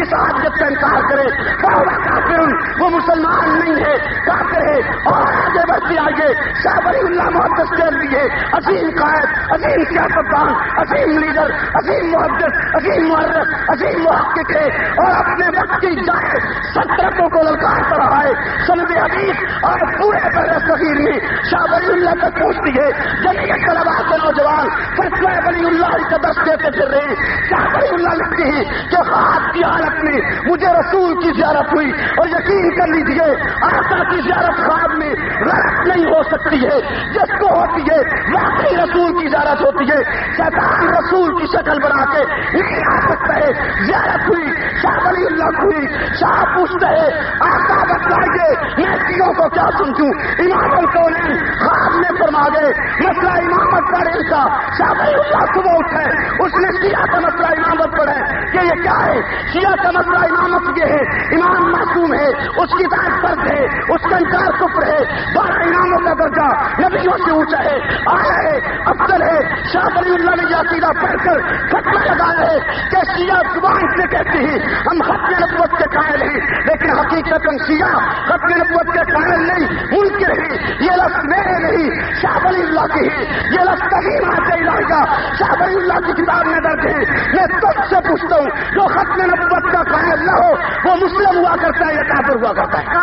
شہادت کا انکار کرے کافر، وہ مسلمان نہیں ہے، کافر ہے۔ اور آگے بڑھتے آگے شاہ ولی اللہ محدث کے لیے عظیم قائد، عظیم سیاستدان، عظیم لیڈر، عظیم محدث، عظیم مورخ، عظیم محقق ہے، اور اپنے وقت کی جائے سطرتوں کو للکارتا رہا ہے۔ سند حدیث اور پورے بر صغیر میں شاہ ولی اللہ تک پہنچتی ہے۔ جمعیت طلبا کے نوجوان فیصلہ ولی اللہ کا درس دیتے پھر رہے ہیں۔ شاہ ولی اللہ لکھتے ہیں کہ خواب کی حالت میں مجھے رسول کی زیارت ہوئی، اور یقین کر لیجیے آقا کی زیارت خواب میں غلط نہیں ہو سکتی ہے، جس کو ہوتی ہے واقعی رسول کی زیارت ہوتی ہے۔ شیطان رسول کی شکل بنا کے نہیں آ سکتا ہے۔ زیارت ہوئی، شاہ ولی اللہ ہوئی۔ شاہ پوچھتے ہیں آقا بتلائیے میں چیزوں کو کیا سمجھوں؟ امام الکونین خواب میں فرما گئے مسئلہ امامت کا ریلتا۔ شاہ ولی اللہ صبح اٹھے، اس نے شیعہ کا مسئلہ امامت پڑھا کہ یہ کیا ہے؟ شیعہ کا مسئلہ امامت یہ ہے امام معصوم ہے، اس کی ذات فرد ہے، اس کا انکار کفر ہے، 12 اماموں کا درجہ نبیوں سے اونچا ہے، اعلیٰ ہے، افضل ہے۔ شاہ ولی اللہ نے یہ عقیدہ پڑھ کر فتویٰ لگایا ہے کہ شیعہ زبان سے کہتے ہیں ہم ختم نبوت کے قائل ہیں، لیکن حقیقت شیعہ ختم نبوت کے قائل نہیں، منکر ہیں۔ یہ لفظ میرے نہیں، شاہ ولی اللہ کے ہیں، یہ لفظ تقریبات الہیہ شاہ ولی اللہ کی کتاب میں درج ہے۔ میں تجھ سے پوچھتا ہوں جو ختم نبوت کا قائل نہ ہو وہ مسلم ہوا کرتا ہے یا کافر ہوا کرتا ہے؟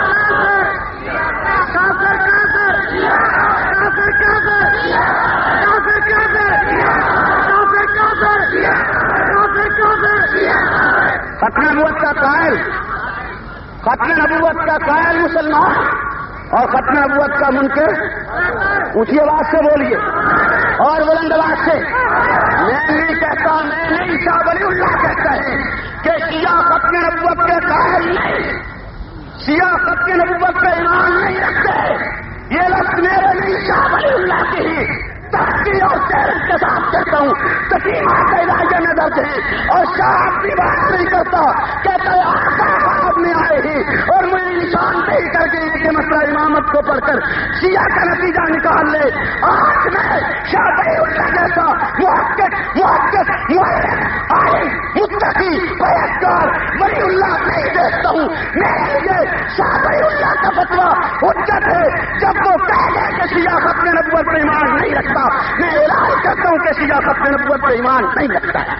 ختم نبوت کا قائل، ختم نبوت کا قائل مسلمان اور ختم نبوت کا منکر اونچی آواز سے بولیے اور بلند آواز سے۔ میں نہیں کہتا، میں نہیں، شاہ ولی اللہ کہتا ہے کہ شیعہ ختم نبوت کے قائل نہیں، شیعہ ختم نبوت کا ایمان نہیں رکھتے۔ یہ لفظ میرے نہیں، شاہ ولی اللہ کے ہی تحقیق اور سیرت کے ساتھ کہتا ہوں۔ تقریبات الہیہ میں درج ہے، اور شاہ اپنی بات نہیں کرتا، کہتا ہے آقا خواب میں آئے ہی اور مجھے نشان دہی کر کے کہ مسئلہ امامت کو پڑھ کر شیعہ کا نتیجہ نکال لے۔ آج میں شاہ ولی اللہ جیسا محقق، مؤرخ، عالم، متقی، پرہیزگار ولی اللہ نہیں دیکھتا ہوں۔ میرے لیے شاہ ولی اللہ کا فتویٰ حجت ہے۔ جب وہ کہہ گئے کہ شیعہ ختم نبوت پر ایمان نہیں رکھتا، میں اعلان کرتا ہوں کہ شیعہ ختم نبوت پر ایمان نہیں رکھتا ہے۔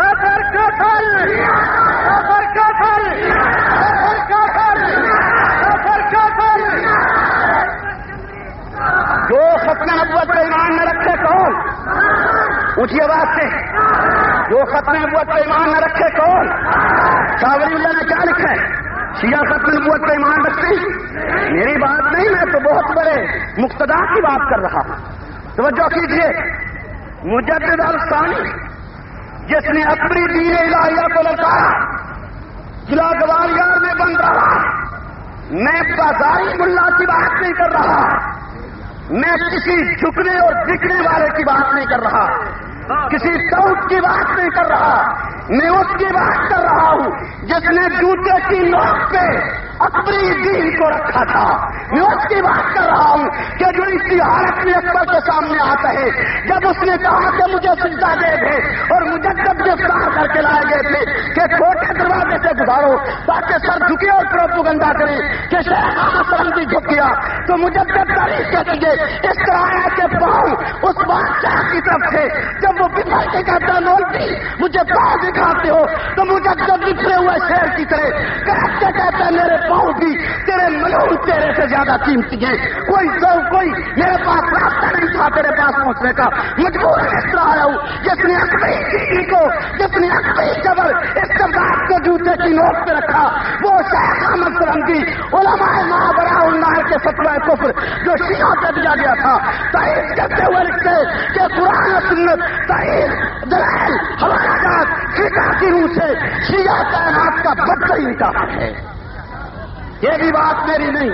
جو ختم نبوت پر ایمان نہ رکھے کون؟ اونچی آواز سے، جو ختم نبوت پر ایمان نہ رکھے کون؟ شاہ ولی اللہ نے کیا لکھا ہے؟ شیعہ ختم نبوت پر ایمان رکھتے ہیں؟ میری بات نہیں، میں تو بہت بڑے مقتدا کی بات کر رہا ہوں۔ توجہ کیجیے، مجدد الثانی جس نے اپنی دین الہیہ کو للکارا، قلعہ گوالیار میں بند رہا۔ میں بازاری ملا کی بات نہیں کر رہا، میں کسی جھکنے اور بکنے والے کی بات نہیں کر رہا، کسی سعود کی بات نہیں کر رہا، میں اس کی بات کر رہا ہوں جس نے جوتے کی نوک پہ اپنی دین کو رکھا تھا۔ میں اس کی بات کر رہا ہوں کہ جو اس کی حالت میں اکبر کے سامنے آتا ہے، جب اس نے کہا کہ مجھے سجدہ دے دے اور مجدد گرفتار کر کے لائے گئے تھے کہ چھوٹے دروازے سے گزارو تاکہ سر جھکے اور پروپیگنڈا کرے کہ شیخ احمد سرمدی جھک گیا، تو مجدد تاریخ کہتی ہے اس طرح آیا کہ پاؤں اس بادشاہ کی طرف سے جب وہ بچھڑ کے کہتا مولوی مجھے پاؤں دکھاتے ہو تو مجدد بچھڑے ہوئے شیر کی طرح کہتا میرے پاؤں بھی تیرے ملون تیرے سے زیادہ قیمتی ہیں۔ کوئی میرے پاس راستہ نہیں تھا تیرے پاس پہنچنے کا، مجبور اس طرح آیا ہوں جس نے اکبری چیزی کو، جس نے اکبری جبر استبداد کو جوتے کی نوک پہ رکھا، وہ شیخ احمد سرمدی علماء مابرا اللہ کے فتویٰ کفر جو شیعہ پہ دیا گیا تھا، تحریر کرتے ہوئے لکھتے کہ قرآن و سنت، تحریر، دلائل، حوالات، فقہ کی روح سے شیعہ کائنات کا بدترین کافر ہے۔ یہ بھی بات میری نہیں،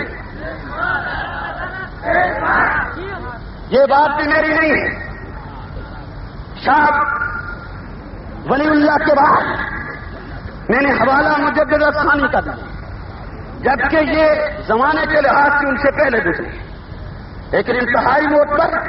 یہ بات بھی میری نہیں ہے۔ شاہ ولی اللہ کے بعد میں نے حوالہ مجدد الثانی کا دیا، جبکہ یہ زمانے کے لحاظ سے ان سے پہلے گزرے، لیکن انتہائی معتبر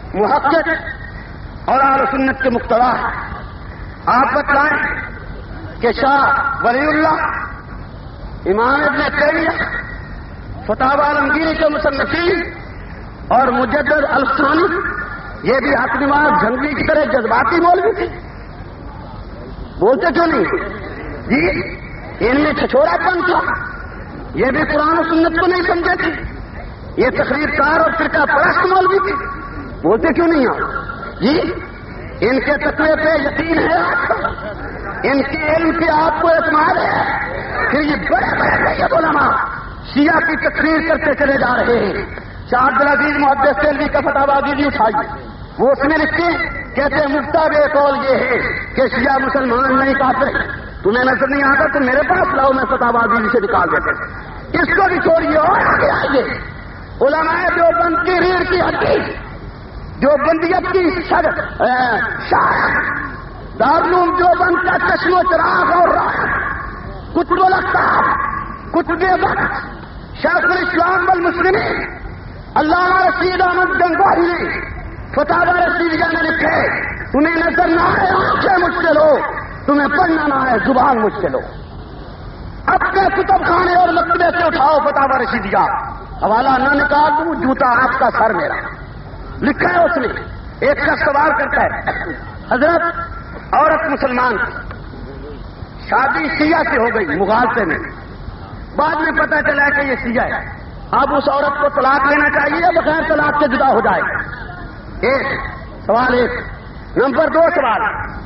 محقق اور اہل سنت کے مقتدا۔ آپ بتلائیں کہ شاہ ولی اللہ، امام ابن تیمیہ، فتاوی عالمگیری کے مصنفین اور مجدد الثانی یہ بھی حق نواز جنگلی کی طرح جذباتی مولوی تھے؟ بولتے کیوں نہیں جی؟ ان میں چھچوڑا پن تھا، یہ بھی قرآن و سنت کو نہیں سمجھے تھے، یہ تقریر کار اور فرقہ پرست مولوی تھے، بولتے کیوں نہیں آپ جی؟ ان کے تقوی پہ یقین ہے آپ کا، ان کے علم پہ آپ کو اعتماد ہے، پھر یہ بڑے بڑے سید علماء شیعہ کی تقریر کرتے چلے جا رہے ہیں۔ شاہ عبدالعزیز محدث دہلوی کا فتاوی عزیزی اٹھائی، وہ اس میں لکھتے کہتے ہیں مفتاب قول یہ ہے کہ شیعہ مسلمان نہیں کافر، تمہیں نظر نہیں آتا تو میرے پاس لاؤ، میں فتاوی عزیزی سے نکال دیتے۔ اس کو بھی چھوڑیے اور آگے آئیے، علماء دیوبند کی ریڑھ کی ہڈی، جو بندیت کی شاہ دارالعلوم دیوبند کا چشم و چراغ اور راہ، قطب الاقطاب، قطب وقت، شیخ الاسلام والمسلمین علامہ رشید احمد گنگوہی نے فتاوی رشیدیہ میں لکھے، تمہیں نظر نہ آئے آنکھیں مجھ سے لو، تمہیں پڑھنا نہ آئے زبان مجھ سے لو، اپنے کتب خانے اور مکتبے سے اٹھاؤ فتاوی رشیدیہ، حوالہ نہ نکال دوں جوتا آپ کا سر میرا، لکھا ہے اس نے۔ ایک شخص سوال کرتا ہے، حضرت عورت مسلمان شادی شیعہ سے ہو گئی مغالطے میں، بعد میں پتہ چلا کہ یہ شیعہ ہے، اب اس عورت کو طلاق لینا چاہیے یا بغیر طلاق کے جدا ہو جائے؟ ایک سوال ایک۔ نمبر دو سوال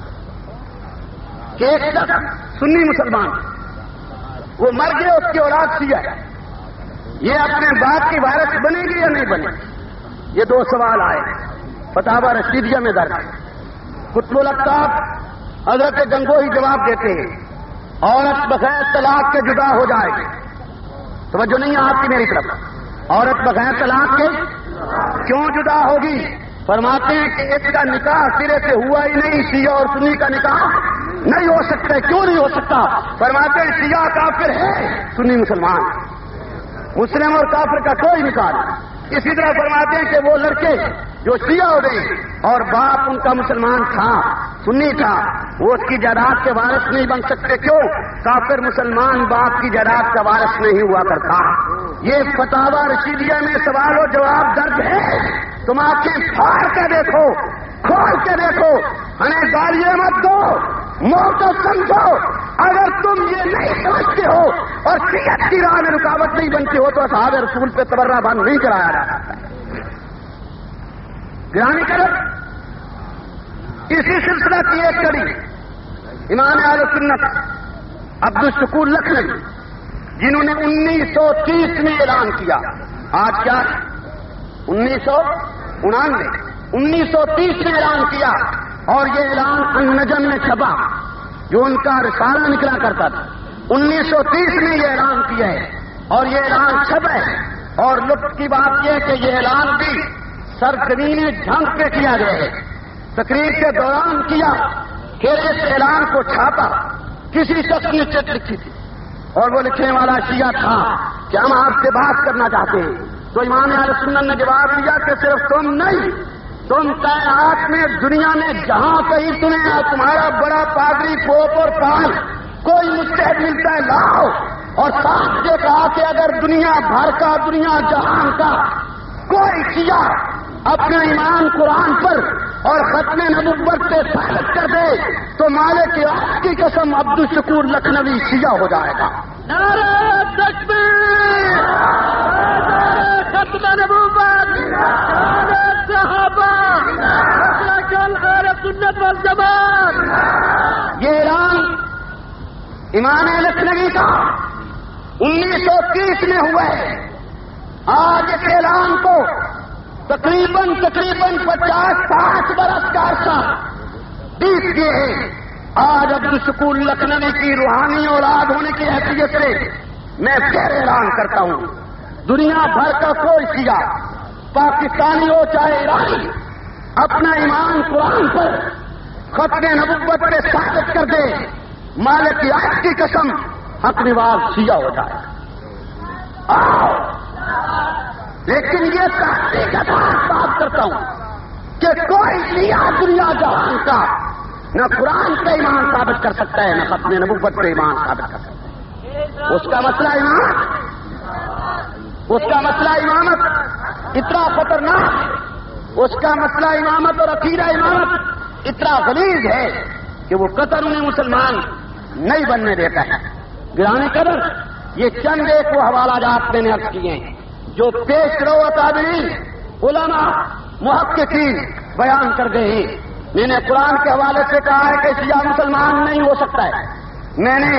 کہ ایک شخص سنی مسلمان وہ مر گئے، اس کی اولاد شیعہ ہے، یہ اپنے باپ کی وارث بنے گی یا نہیں بنے گی؟ یہ دو سوال آئے، فتاوی رشیدیہ میں درج ہے۔ قطب الاقطاب حضرت گنگوہی جواب دیتے ہیں عورت بغیر طلاق کے جدا ہو جائے گی۔ توجہ نہیں ہے آپ کی میری طرف، عورت بغیر طلاق کے کیوں جدا ہوگی؟ فرماتے ہیں کہ اس کا نکاح سرے سے ہوا ہی نہیں، شیعہ اور سنی کا نکاح نہیں ہو سکتا۔ کیوں نہیں ہو سکتا؟ فرماتے ہیں شیعہ کافر ہے، سنی مسلمان، مسلم اور کافر کا کوئی نکاح نہیں۔ اسی طرح فرماتے ہیں کہ وہ لڑکے جو شیعہ ہو گئے اور باپ ان کا مسلمان تھا، سنی تھا، وہ اس کی جائیداد کے وارث نہیں بن سکتے۔ کیوں؟ کافر مسلمان باپ کی جائیداد کا وارث نہیں ہوا کرتا۔ یہ فتاوی رشیدیہ میں سوال و جواب درج ہے، تم آنکھیں پھاڑ کے دیکھو، کھول کے دیکھو، ہمیں گالیاں مت دو، موت سمجھو۔ اگر تم یہ نہیں سمجھتے ہو اور شریعت کی راہ میں رکاوٹ نہیں بنتے ہو تو اصحاب رسول پہ تبرہ بند نہیں کرایا جا سکتا۔ گرامی کرم، اسی سلسلہ کی ایک کڑی امام اہل سنت عبدالشکور لکھنوی، جنہوں نے 1930 میں اعلان کیا، آج کیا 1999، 1930 میں اعلان کیا، اور یہ اعلان النجم میں چھپا، جو ان کا رسالہ نکلا کرتا تھا، 1930 میں یہ اعلان کیا ہے اور یہ اعلان چھپا ہے۔ اور لطف کی بات یہ ہے کہ یہ اعلان بھی سرزمین جنگ پہ کیا گیا ہے، تقریر کے دوران کیا کہ اس اعلان کو چھاپا کسی شخص نے چٹ لکھی تھی اور وہ لکھنے والا شیعہ تھا کہ ہم آپ سے بات کرنا چاہتے ہیں۔ تو امام اہل سنت نے جواب دیا کہ صرف تم نہیں، تم کائنات میں دنیا میں جہاں کہیں تمہیں تمہارا بڑا پادری پوپ اور پال کوئی مجتہد ملتا ہے لاؤ، اور ساتھ یہ کہا کہ اگر دنیا بھر کا، دنیا جہان کا کوئی شیعہ اپنا ایمان قرآن پر اور ختم نبوت سے ثابت کر دے تو مالک آج کی قسم عبدالشکور لکھنوی شیعہ ہو جائے گا۔ نعرہ تکبیر، ختم نبوت، صحابہ، سنت والجماعت۔ یہ اعلان امام لکھنوی کا 1930 میں ہوا ہے۔ آج اس اعلان کو تقریباً 50-60 برس کا عرصہ بیت گئے ہیں۔ آج عبدالشکور لکھنوی کی روحانی اولاد ہونے کی حیثیت سے میں پھر اعلان کرتا ہوں، دنیا بھر کا کوئی شیعہ، پاکستانی ہو چاہے ایرانی، اپنا ایمان قرآن پر ختم نبوت پہ ثابت کر دے، مالک آج کی قسم حق نواز شیعہ ہو جائے۔ لیکن یہ تحقیق کے ساتھ بات کرتا ہوں کہ کوئی شیعہ دنیا جہان کا نہ قرآن پہ ایمان ثابت کر سکتا ہے، نہ ختم نبوت پہ ایمان ثابت کر سکتا ہے۔ اس کا مسئلہ امامت اتنا خطرناک، اس کا مسئلہ امامت اور عقیدہ امامت اتنا غلیظ ہے کہ وہ قطر انہیں مسلمان نہیں بننے دیتا ہے۔ گرامی قدر، یہ چند ایک وہ حوالہ جات میں نے عرض کیے ہیں جو پیش رو تابعین، علماء، محققین بیان کر گئے ہیں۔ میں نے قرآن کے حوالے سے کہا ہے کہ شیعہ مسلمان نہیں ہو سکتا ہے، میں نے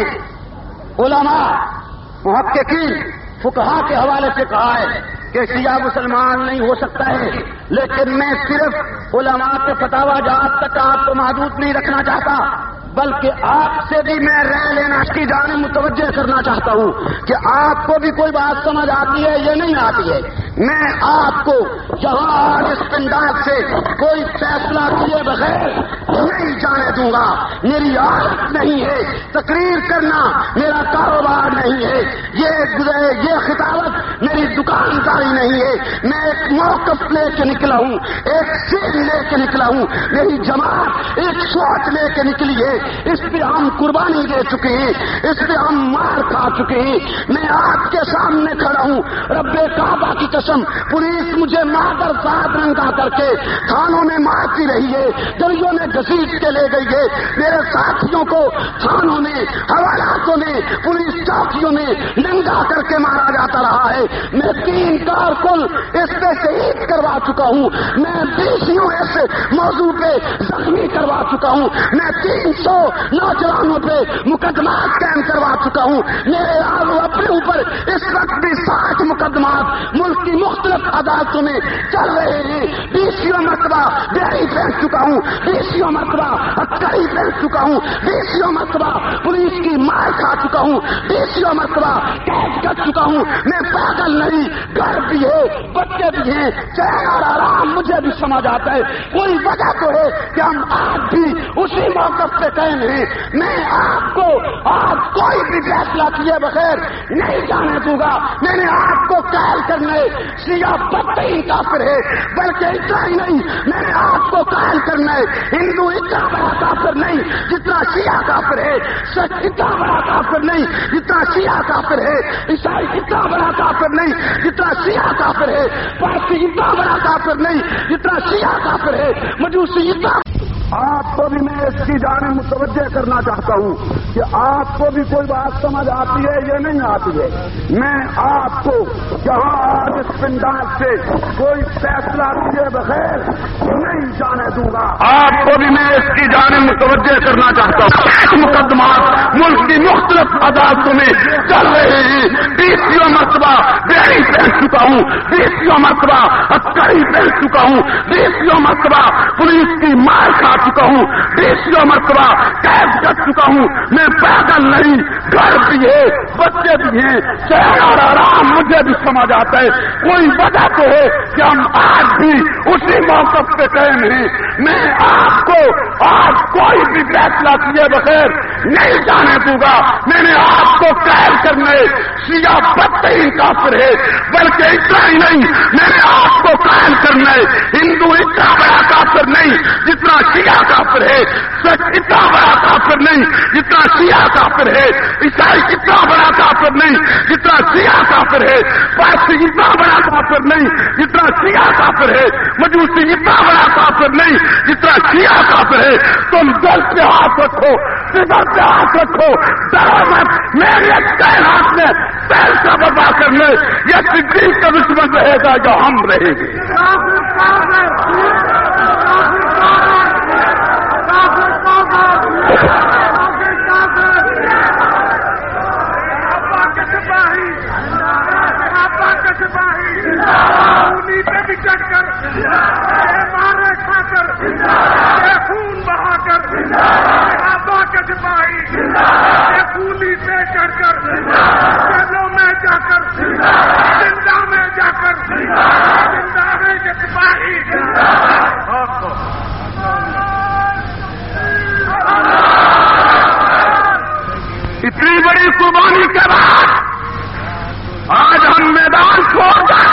علماء، محققین، فقہا کے حوالے سے کہا ہے کہ شیعہ مسلمان نہیں ہو سکتا ہے، لیکن میں صرف علماء کے فتاوی جات تک آپ کو محدود نہیں رکھنا چاہتا، بلکہ آپ سے بھی میں رائے لینا کی جانب متوجہ کرنا چاہتا ہوں کہ آپ کو بھی کوئی بات سمجھ آتی ہے یا نہیں آتی ہے۔ میں آپ کو جہاں آج اس پنڈال سے کوئی فیصلہ کیے بغیر نہیں جانے دوں گا۔ میری عادت نہیں ہے، تقریر کرنا میرا کاروبار نہیں ہے، یہ خطابت میری دکانداری نہیں ہے۔ میں ایک موقف لے کے نکلا ہوں، ایک سین لے کے نکلا ہوں، میری جماعت ایک سوچ لے کے نکلی ہے، اس پہ ہم قربانی دے چکے ہیں، اس پہ ہم مار کھا چکے ہیں۔ میں آپ کے سامنے کھڑا ہوں، رب کعبہ کی قسم، پولیس مجھے مادر ساتھ رنگا کر کے تھانوں میں مارتی رہی ہے، گلیوں میں گھسیٹ کے لے گئی ہے، میرے ساتھیوں کو تھانوں میں، حوالاتوں میں، پولیس چوکیوں میں ننگا کر کے مارا جاتا رہا ہے۔ میں 3 کارکن اس پہ شہید کروا چکا ہوں، میں 20 اس موضوع پہ زخمی کروا چکا ہوں، میں 300 نوجوانوں پہ مقدمات قائم کروا چکا ہوں۔ میرے اپنے اوپر اس وقت بھی 60 مقدمات ملک کی مختلف عدالتوں میں چل رہے ہیں۔ 20 مرتبہ بیڑی پھینک چکا ہوں، 20 مرتبہ ہتھکڑی پھینک چکا ہوں، 20 مرتبہ پولیس کی مار کھا چکا ہوں، 20 مرتبہ قید کر چکا ہوں۔ میں پاگل نہیں، گھر بھی ہے، بچے بھی ہیں، چین اور آرام مجھے بھی سمجھ آتا ہے۔ کوئی وجہ تو ہے کہ ہم آج بھی اسی موقف پہ قائم ہیں۔ میں آپ کو آج کوئی بھی فیصلہ کیے بغیر نہیں جانے دوں گا۔ میں نے آپ کو قائل کرنے شیعہ بدترین کافر ہے، بلکہ اتنا ہی نہیں، میں نے آپ کو قائل کرنا ہے ہندو اتنا بڑا کافر نہیں جتنا شیعہ کافر ہے، سکھ اتنا بڑا کافر نہیں جتنا شیعہ کافر ہے، عیسائی اتنا بڑا کافر نہیں جتنا شیعہ کافر ہے، پارسی اتنا بڑا کافر نہیں جتنا شیعہ کافر ہے، مجوسی اتنا۔ آپ کو بھی میں اس کی جانب متوجہ کرنا چاہتا ہوں کہ آپ کو بھی کوئی بات سمجھ آتی ہے یا نہیں آتی ہے۔ میں آپ کو جہاں آج اس پنڈال سے کوئی فیصلہ کیے بغیر نہیں جانے دوں گا۔ آپ کو بھی میں اس کی جانب متوجہ کرنا چاہتا ہوں۔ مقدمات ملک کی مختلف عدالتوں میں چل رہے ہیں۔ 20 مرتبہ بیڑی پھینک چکا ہوں، 20 مرتبہ ہتھکڑی پھینک چکا ہوں، 20 مرتبہ پولیس کی مار کھا چکا ہوں، 20 مرتبہ قید کر چکا ہوں۔ میں پاگل نہیں، گھر بھی ہے، بچے بھی ہیں، چین اور آرام مجھے بھی سمجھ آتا ہے۔ کوئی وجہ تو ہے کہ ہم آج بھی اسی موقف پہ قائم ہیں۔ میں آپ کو آج کوئی بھی فیصلہ کیے بغیر نہیں جانے دوں گا۔ میں نے آپ کو قائل کرنے شیعہ بدترین کافر ہے، بلکہ اتنا ہی نہیں، میں نے آپ کو قائل کرنا ہے ہندو اتنا بڑا کافر نہیں جتنا شیعہ کافر ہے، سکھ اتنا بڑا کافر نہیں جتنا شیعہ کافر ہے، عیسائی اتنا بڑا کافر نہیں جتنا شیعہ کافر ہے، پارسی اتنا بڑا کافر نہیں جتنا شیعہ کافر ہے، مجوسی اتنا بڑا کافر نہیں جتنا شیعہ کافر ہے۔ تم دل پہ ہاتھ رکھو، سدھر پہ ہاتھ رکھو، ڈرو مت۔ میرے کائنات میں فیصلہ برپا کرنے یہ صدیق کا دشمن رہے گا جو ہم رہیں گے۔ خون بہا کر آبا کے سپاہی خونی سے چڑھ کر جیلوں میں جا کر زندہ میں جا کر زندہ ہے کے سپاہی اتنی بڑی قربانی کے بعد آج ہم میدان چھوڑ کر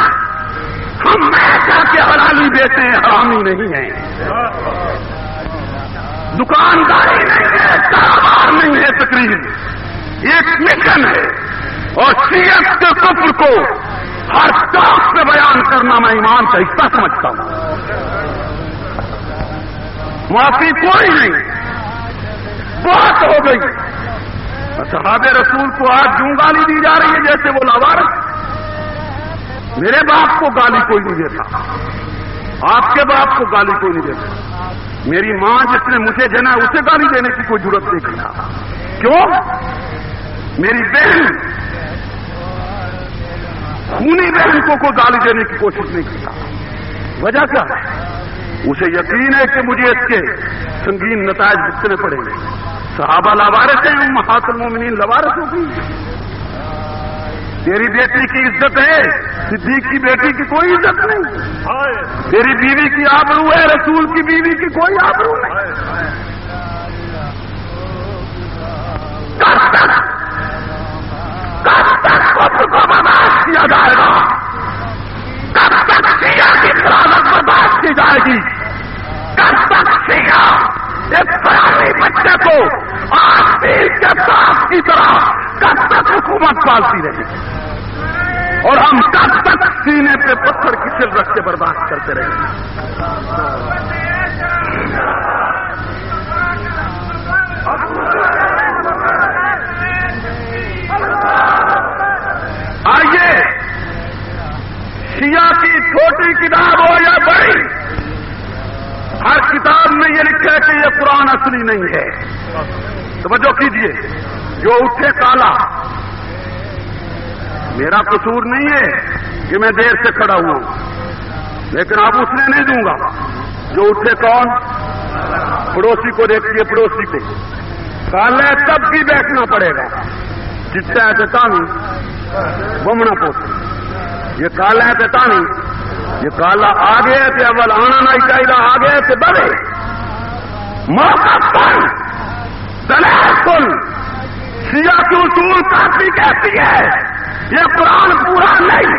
ہم ایسا کے حلالی دیتے ہیں، حرامی نہیں ہیں۔ دکانداری نہیں ہے، کاروبار نہیں ہے، تقریر ایک مشن ہے. اور شیعت کے کفر کو ہر چوک سے بیان کرنا میں ایمان کا حصہ سمجھتا ہوں. معافی کوئی نہیں، بہت ہو گئی. صحابہ رسول کو آج یوں گالی دی جا رہی ہے جیسے وہ لاوارث. میرے باپ کو گالی کوئی نہیں دیتا، آپ کے باپ کو گالی کوئی نہیں دیتا. میری ماں جس نے مجھے جنا اسے گالی دینے کی کوئی ضرورت نہیں کرتا. کیوں؟ میری بہن، خونی بہن کو کوئی گالی دینے کی کوشش نہیں کرتا. وجہ کیا ہے؟ اسے یقین ہے کہ مجھے اس کے سنگین نتائج بھگتنے پڑیں گے. صحابہ لاوارث ہیں، امہات المومنین لاوارث ہوگی. تیری بیٹی کی عزت ہے، صدیق کی بیٹی کی کوئی عزت نہیں. تیری بیوی کی آبرو ہے، رسول کی بیوی کی کوئی آبرو نہیں. کب تک کفر کو برداشت کیا جائے گا؟ کب تک شیعہ کی خلافت برداشت کی جائے گی؟ کب تک شیعہ ایک پرانے بچے کو آستین کے پاس کی طرح کب تک حکومت پالتی رہے گی؟ اور ہم کب تک سینے پہ پتھر کی سل رکھ کے برداشت کرتے رہیں گے؟ آئیے، شیعہ کی چھوٹی کتاب ہو یا بڑی، ہر کتاب میں یہ لکھا ہے کہ یہ قرآن اصلی نہیں ہے. توجہ کیجیے. جو اٹھے کالا، میرا قصور نہیں ہے کہ میں دیر سے کھڑا ہوا ہوں، لیکن اب اس نے نہیں دوں گا. جو اٹھے کون؟ پڑوسی کو دیکھیے، پڑوسی کو کالا ہے تب بھی بیٹھنا پڑے گا. چچا ہے تانی بمنا پوچھ، یہ کالا ہے تانی، یہ کالا آگے تھے اول آنا نہیں چاہیے، آگے تھے بڑے موقع پر تناسل. شیعہ کی اصول کافی کہتی ہے یہ قرآن پورا نہیں.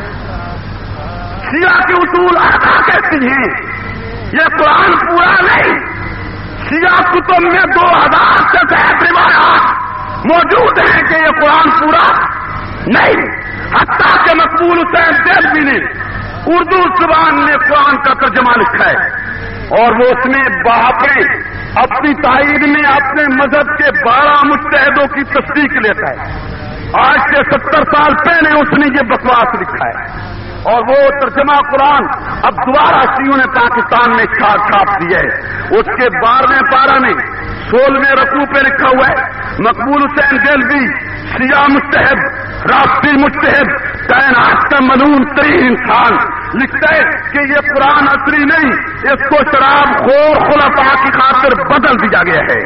شیعہ کی اصول آدھا کہتی ہیں یہ قرآن پورا نہیں. شیعہ کتب میں 2000 سے زیادہ روایات موجود ہیں کہ یہ قرآن پورا نہیں. حتیٰ کہ مقبول حسین دہلوی نے اردو زبان میں قرآن کا ترجمہ لکھا ہے، اور وہ اس میں باپیں اپنی تائید میں اپنے مذہب کے 12 مجتہدوں کی تصدیق لیتا ہے. آج سے 70 سال پہلے اس نے یہ بکواس لکھا ہے، اور وہ ترجمہ قرآن اب دوبارہ شیعوں نے پاکستان میں چھاپ دیا ہے. اس کے 12ویں پارہ میں 16ویں رکوع پہ لکھا ہوا ہے مقبول حسین دہلوی شیعہ مجتہد، رافضی مجتہد، کائنات کا ملعون ترین انسان، لکھتا ہے کہ یہ قرآن اصلی نہیں، اس کو شراب خور خلفاء کی خاطر بدل دیا گیا ہے.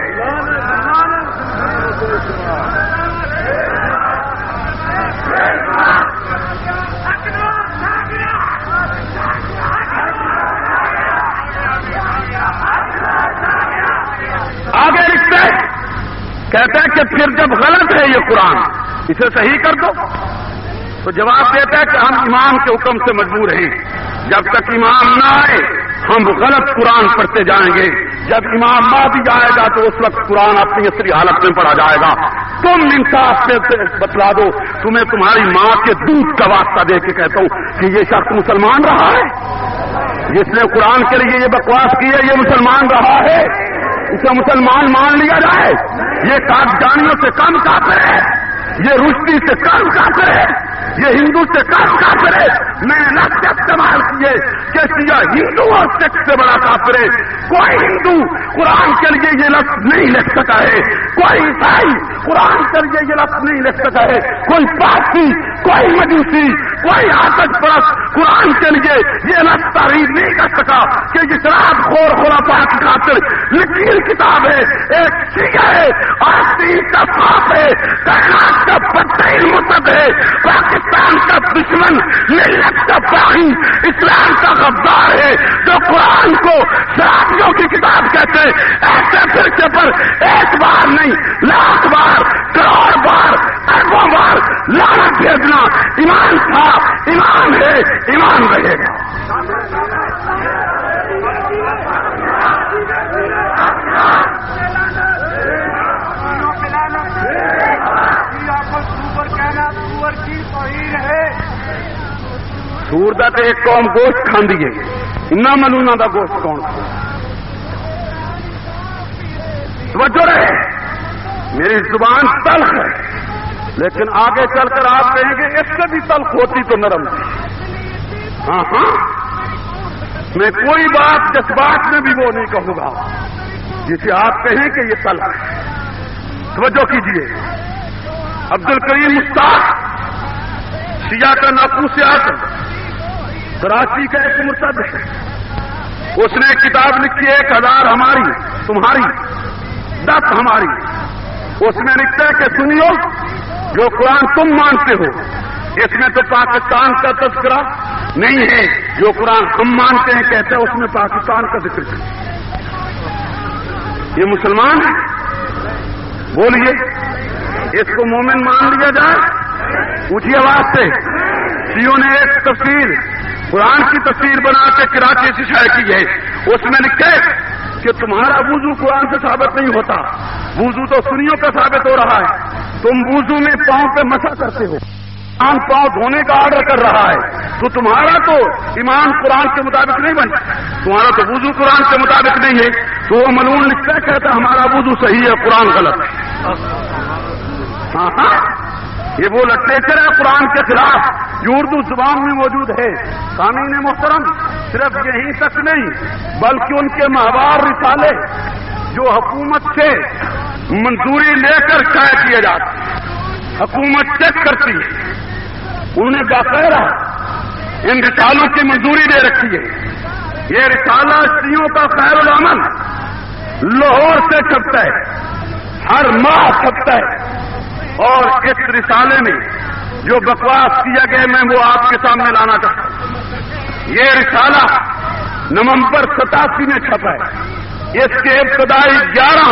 آگے لکھتا ہے، کہتا ہے کہ پھر جب غلط ہے یہ قرآن اسے صحیح کر دو. تو جواب دیتا ہے کہ ہم امام کے حکم سے مجبور ہیں. جب تک امام نہ آئے ہم غلط قرآن پڑھتے جائیں گے. جب امام مہدی آئے گا تو اس وقت قرآن اپنی اصلی حالت میں پڑھا جائے گا. تم انصاف سے بتلا دو. تمہیں تمہاری ماں کے دودھ کا واسطہ دے کے کہتا ہوں کہ یہ شخص مسلمان رہا ہے، جس نے قرآن کے لیے یہ بکواس کی ہے یہ مسلمان رہا ہے، اسے مسلمان مان لیا جائے. یہ قادیانیوں سے کم کافر ہے، یہ رشدی سے کم کافر ہے، یہ ہندو سے کم کافر ہے. میں لفظ استعمال کیے کہ شیعہ ہندو اور سکھ سے بڑا کافر ہے. کوئی ہندو قرآن کے لیے یہ لفظ نہیں لکھ سکا ہے، کوئی عیسائی قرآن کے لیے یہ لفظ نہیں لکھ سکا ہے، کوئی پارسی، کوئی مجوسی، کوئی آتش پرست قرآن کے لیے یہ لفظ تعریف نہیں کر سکا کہ یہ شراب خور خلفاء کی خاطر لکھی کتاب ہے. ایک شیعہ ہے، آستین کا باپ ہے، کائنات کا بدترین مرتد ہے، پاکستان کا دشمن، ملت کا باغی، اسلام کا غدار ہے، جو قرآن کو شرابیوں کی کتاب کہتے ہیں. ایسے فرقے پر ایک بار نہیں، لاکھ بار، کروڑ بار، اربوں بار لعنت بھیجنا. ایمان تھا، ایمان ہے، ایمان رہے گا. سور دا تے ایک قوم گوشت کھاندی ہے، انہاں ملونا دا گوشت کون کھاندا؟ توجہ رہے، میری زبان تلخ ہے لیکن آگے چل کر آپ کہیں گے اس سے بھی تلخ ہوتی تو نرم تھی۔ ہاں ہاں، میں کوئی بات جذبات میں بھی وہ نہیں کہوں گا جسے آپ کہیں کہ یہ تلخ ہے۔ توجہ کیجیے، عبد الکریم مشتاق شیعہ کا ناقوس اعظم کراچی کا ایک مرتد ہے، اس نے ایک کتاب لکھی 1000 ہماری تمہاری 10 ہماری۔ اس میں لکھتا ہے کہ سنیو، جو قرآن تم مانتے ہو اس میں تو پاکستان کا تذکرہ نہیں ہے، جو قرآن ہم مانتے ہیں کہتا ہے اس میں پاکستان کا ذکر ہے۔ یہ مسلمان ہے؟ بولیے، اس کو مومن مان لیا جائے؟ اونچی آواز سے۔ شیعوں نے ایک تفسیر قرآن کی تفسیر بنا کے کراچی سے شائع کی ہے، اس میں لکھا ہے کہ تمہارا وضو قرآن سے ثابت نہیں ہوتا، وضو تو سنیوں کا ثابت ہو رہا ہے۔ تم وضو میں پاؤں پہ مسح کرتے ہو، قرآن پاؤں دھونے کا آرڈر کر رہا ہے، تو تمہارا تو ایمان قرآن کے مطابق نہیں بنتا، تمہارا تو وضو قرآن کے مطابق نہیں ہے۔ تو وہ ملعون لکھتا ہے، کہتا ہمارا وضو صحیح ہے، قرآن غلط ہے۔ ہاں ہاں، یہ وہ لٹریچر ہے قرآن کے خلاف جو اردو زبان میں موجود ہے۔ سامعین محترم، صرف یہیں تک نہیں بلکہ ان کے ماہوار رسالے جو حکومت سے منظوری لے کر شائع کیے جاتے ہیں، حکومت چیک کرتی ہے، انہوں نے باقاعدہ ان رسالوں کی منظوری دے رکھی ہے۔ یہ رسالہ شیعوں کا خیر العمل لاہور سے چھپتا ہے، ہر ماہ چھپتا ہے، اور اس رسالے میں جو بکواس کیا گیا میں وہ آپ کے سامنے لانا چاہتا ہوں۔ یہ رسالہ نومبر 87 میں چھپا ہے، اس کے ابتدائی 11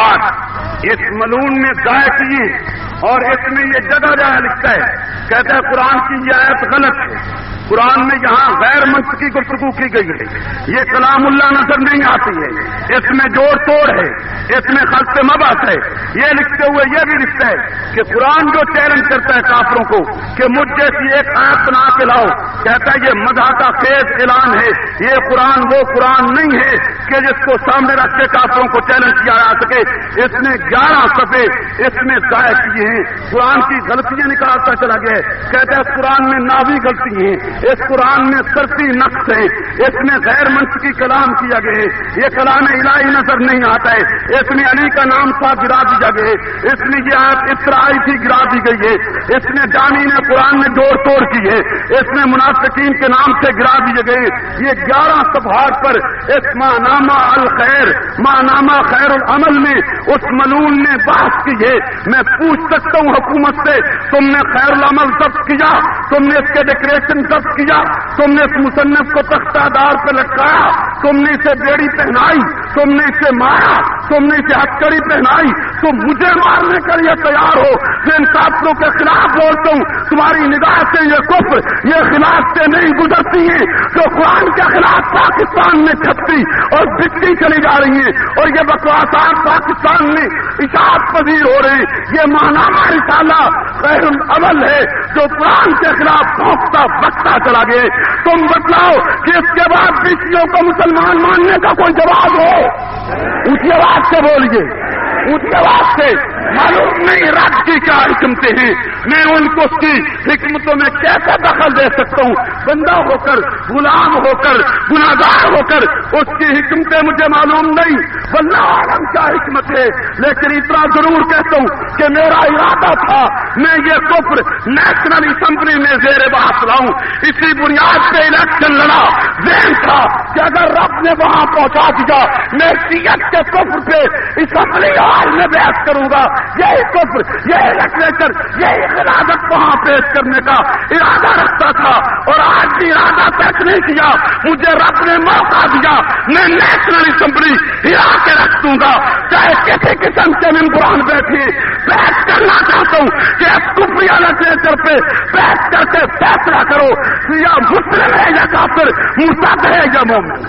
صفحات اس ملعون نے ضائع کیے، اور اس میں یہ جگہ جگہ لکھتا ہے، کہتا ہے قرآن کی یہ آیت غلط ہے، قرآن میں یہاں غیر منطقی گفتگو کی گئی ہے، یہ کلام اللہ نظر نہیں آتی ہے، اس میں جوڑ توڑ ہے، اس میں خلط مبعث ہے۔ یہ لکھتے ہوئے یہ بھی لکھتا ہے کہ قرآن جو چیلنج کرتا ہے کافروں کو کہ مجھ جیسی ایک آیت بنا کے لاؤ، کہتا ہے یہ مضحکہ خیز اعلان ہے، یہ قرآن وہ قرآن نہیں ہے کہ جس کو سامنے رکھ کے کافروں کو چیلنج کیا جا سکے۔ اس نے 11 صفحے اس میں ضائع کیے ہیں، قرآن کی غلطیاں نکالتا چلا گیا ہے، کہتا ہے اس قرآن میں ناوی غلطی ہیں، اس قرآن میں سرتی نقص ہے، اس میں غیر منطقی کلام کیا گیا ہے، یہ کلام الہی نظر نہیں آتا ہے، اس میں علی کا نام تھا گرا دیا گیا ہے، اس میں یہ آیت اسرائی تھی گرا دی گئی ہے، اس میں جانی نے قرآن میں جوڑ توڑ کی ہے، اس میں منافقین کے نام سے گرا دیے گئے۔ یہ 11 صفحات پر اس ماہنامہ الخیر، ماہنامہ خیر العمل میں اس ملعون نے بحث کی ہے۔ میں پوچھ سکتا ہوں حکومت سے، تم نے خیر العمل ضبط کیا، تم نے اس کے ڈیکریشن ضبط کیا، تم نے اس مصنف کو تختہ دار پہ لٹکایا، تم نے اسے بیڑی پہنائی، تم نے اسے مارا، تم نے اسے ہتھکڑی پہنائی، تم مجھے مارنے کے لیے تیار ہو۔ میں ان کافروں کے خلاف بولتا ہوں، تمہاری نگاہ سے یہ کفر، یہ خلاف سے نہیں گزرتی ہیں جو قرآن کے خلاف پاکستان میں چھپتی اور بکتی چلی جا رہی ہیں، اور یہ بکواسات پاکستان میں اشاعت پذیر ہو رہے ہیں۔ یہ ماہنامہ رسالہ خیر العمل ہے جو قرآن کے خلاف بھونکتا بکتا چلا گیا۔ تم بتلاؤ کہ اس کے بعد بکیوں کو مسلمان ماننے کا کوئی جواب ہو؟ اونچی آواز سے بولیے، اونچی آواز سے۔ معلوم نہیں رب کی کیا حکمتیں ہیں، میں ان کو اس کی حکمتوں میں کیسے دخل دے سکتا ہوں؟ بندہ ہو کر، غلام ہو کر، گناہگار ہو کر اس کی حکمتیں مجھے معلوم نہیں، واللہ عالم کیا حکمت ہے۔ لیکن اتنا ضرور کہتا ہوں کہ میرا ارادہ تھا میں یہ کفر نیشنل اسمبلی میں زیر بحث لاؤں، اسی بنیاد پہ الیکشن لڑا۔ ذہن تھا کہ اگر رب نے وہاں پہنچا دیا میں شیعت کے کفر پہ اسمبلی ہال میں بحث کروں گا۔ یہی کفر، یہی لٹریچر، یہی خلافت وہاں پیش کرنے کا ارادہ رکھتا تھا، اور آج بھی ارادہ پیش نہیں کیا۔ مجھے رب نے موقع دیا، میں نیشنل اسمبلی ہلا کے رکھ دوں گا، چاہے کسی قسم کے ممبران بیٹھے۔ بحث کرنا چاہتا ہوں کہ اس کفریہ لٹریچر پہ بحث کر کے فیصلہ کرو یا مسلم ہے یا کافر، مرتد ہے یا مومن۔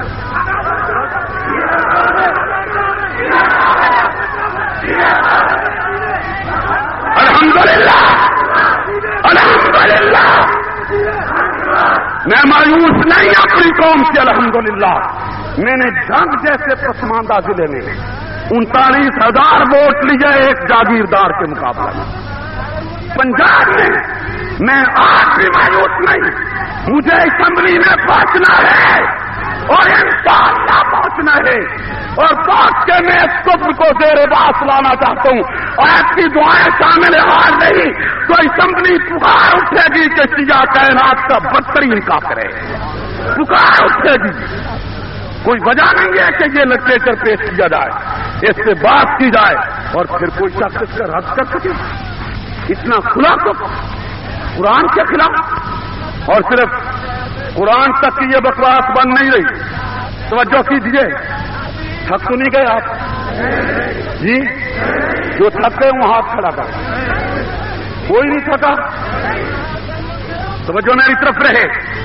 الحمدللہ، الحمدللہ۔ میں مایوس نہیں اپنی قوم سے الحمدللہ. میں نے جنگ جیسے پسماندہ ضلع میں 39,000 ووٹ لیے ایک جاگیردار کے مقابلے میں. پنجاب میں آج بھی مایوس نہیں. مجھے اسمبلی میں پہنچنا ہے اور انشاءاللہ پہنچنا ہے اور پہنچ کے میں اس کفر کو زیر باس لانا چاہتا ہوں. آپ کی دعائیں شامل حال نہیں تو اسمبلی پکار اٹھے گی کہ شیعہ کائنات کا بدترین کافر ہے. پکار اٹھے گی. کوئی وجہ نہیں ہے کہ یہ لٹریچر پیش کیا جائے, اس سے بات کی جائے اور پھر کوئی شخص اس کا رد کر سکے. اتنا کھلا تو قرآن کے خلاف اور صرف قرآن تک کی یہ بکواس بن نہیں رہی. توجہ کیجیے. تھک تو نہیں گئے آپ جی؟ جو تھک گئے وہ ہاتھ کھڑا کر. کوئی نہیں تھکا. توجہ میری طرف رہے.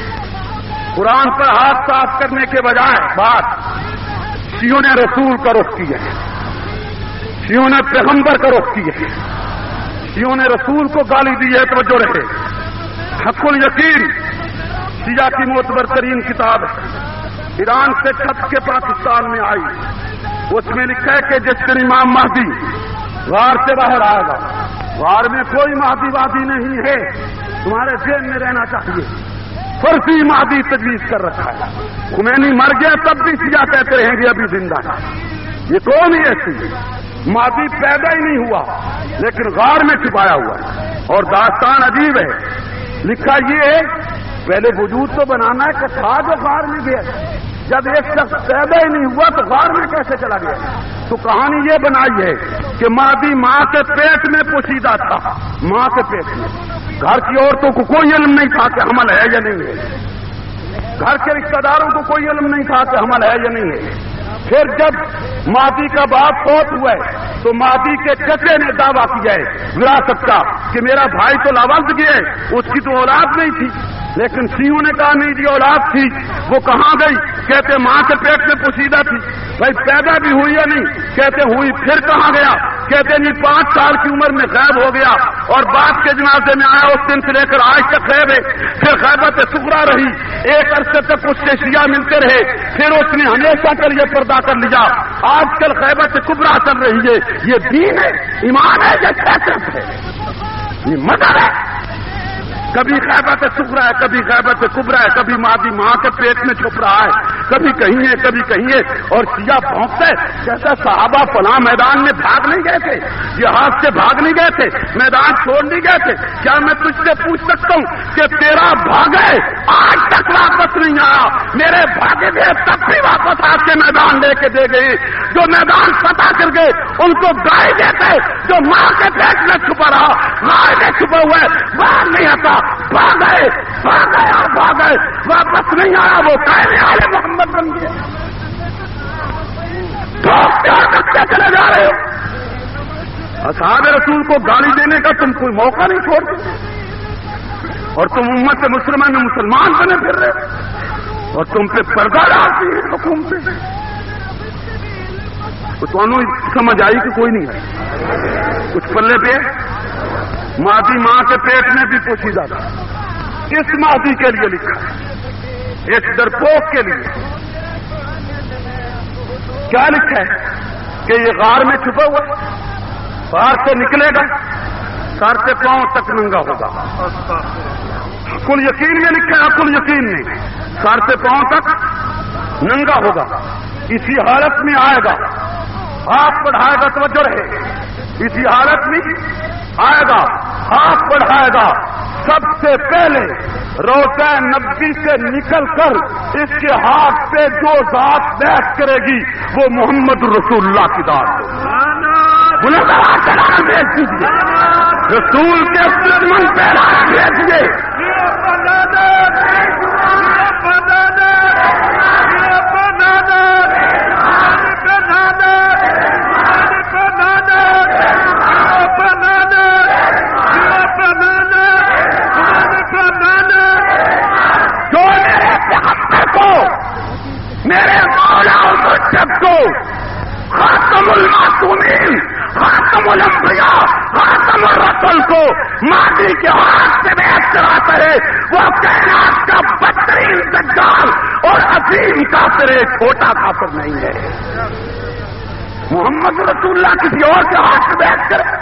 قرآن پر ہاتھ صاف کرنے کے بجائے بات شیعوں نے رسول کا رخ کیا ہے, شیعوں نے پیغمبر کا رخ کیا ہے, شیعوں نے رسول کو گالی دی ہے. توجہ رہے. حق الیقین شیعہ کی معتبر ترین کتاب ہے. ایران سے چھپ کے پاکستان میں آئی. اس میں لکھا ہے کہ جس دن امام مہدی غار سے باہر آئے گا, غار میں کوئی مہدی وادی نہیں ہے, تمہارے ذہن میں رہنا چاہیے. فرضی مہدی تجویز کر رکھا ہے. خمینی مر گیا تب بھی شیعہ کہتے رہیں گے ابھی زندہ ہے. یہ کون ہی ایسی مہدی پیدا ہی نہیں ہوا لیکن غار میں چھپایا ہوا ہے. اور داستان عجیب ہے. لکھا یہ ہے پہلے وجود تو بنانا ہے کہ تھا جو غار میں گیا. جب ایک شخص پیدا ہی نہیں ہوا تو غار میں کیسے چلا گیا؟ تو کہانی یہ بنائی ہے کہ مہدی ماں کے پیٹ میں پوشیدہ تھا. ماں کے پیٹ میں. گھر کی عورتوں کو کوئی علم نہیں تھا کہ حمل ہے یا نہیں ہے. گھر کے رشتہ داروں کو کوئی علم نہیں تھا کہ حمل ہے یا نہیں ہے. پھر جب مہدی کا باپ فوت ہوا ہے تو مہدی کے چچے نے دعویٰ کیا ہے وراثت کا کہ میرا بھائی تو لاوز گیا ہے, اس کی تو اولاد نہیں تھی. لیکن شیعوں نے کہا نہیں جی اولاد تھی. وہ کہاں گئی؟ کہتے ماں کے پیٹ میں پوشیدہ تھی. بھائی پیدا بھی ہوئی یا نہیں؟ کہتے ہوئی. پھر کہاں گیا؟ کہتے نہیں 5 سال کی عمر میں غائب ہو گیا اور باپ کے جنازے میں آیا. اس دن سے لے کر آج تک غائب ہے. پھر غیبت صغریٰ رہی. ایک عرصے تک اس سے شیعہ ملتے رہے. پھر اس نے ہمیشہ کے لیے پردہ کر لیا. آج کل غیبت کبریٰ چل رہی ہے. یہ دین ہے, ایمان ہے, یہ فطرت ہے, یہ مذہب ہے. کبھی غیبت صغریٰ ہے, کبھی غیبت کبریٰ ہے, کبھی مہدی ماں کے پیٹ میں چھپ رہا ہے, کبھی کہیں ہے کبھی کہیں ہے. اور شیعہ بھونکتے کہتا صحابہ فلاں میدان میں بھاگ نہیں گئے تھے, جہاد سے بھاگ نہیں گئے تھے, میدان چھوڑ نہیں گئے تھے. کیا میں تجھ سے پوچھ سکتا ہوں کہ تیرا بھاگے آج تک واپس نہیں آیا؟ میرے بھاگے گئے تب بھی واپس آ کے میدان لے کے دے گئے. جو میدان فتح کر گئے ان کو گائے دیتے. جو ماں کے پیٹ میں چھپا رہا گائے میں چھپا ہوا ہے, باہر نہیں آتا. بھاگ گئے واپس نہیں آیا. وہ کہنے والے محمد بن گئے. کیا چلے جا رہے ہو؟ اصحاب رسول کو گالی دینے کا تم کوئی موقع نہیں چھوڑتے اور تم امت مسلمان میں مسلمان بنے پھر رہے اور تم پہ پردہ ڈالتی ہے حکومتیں. تو تمہیں سمجھ آئی کہ کوئی نہیں ہے کچھ پلے پہ. مہدی ماں کے پیٹ میں بھی پوشیدہ تھا. اس مہدی کے لیے لکھا ہے, اس ڈرپوک کے لیے کیا لکھا ہے کہ یہ غار میں چھپا ہوا, غار سے نکلے گا, سر سے پاؤں تک ننگا ہوگا. کل یقین یہ لکھا ہے, کل یقین نہیں, سر سے پاؤں تک ننگا ہوگا. اسی حالت میں آئے گا, ہاتھ بڑھائے گا. توجہ رہے. اسی حالت میں آئے گا, ہاتھ بڑھائے گا. سب سے پہلے روزہ نبی سے نکل کر اس کے ہاتھ پہ جو ذات بیعت کرے گی وہ محمد رسول اللہ کی ذات بھیج دیجیے. رسول کے من پہلا بھیجیے. میرے مولا اور مرشد کو خاتم المعصومین، خاتم الانبیاء، خاتم الرسل کو ماضی کے ہاتھ سے بیعت کراتا ہے، وہ کائنات کا بدترین دجال اور عظیم کافر ہے، چھوٹا کافر نہیں ہے۔ محمد رسول اللہ کسی اور کے ہاتھ سے بیعت کرے،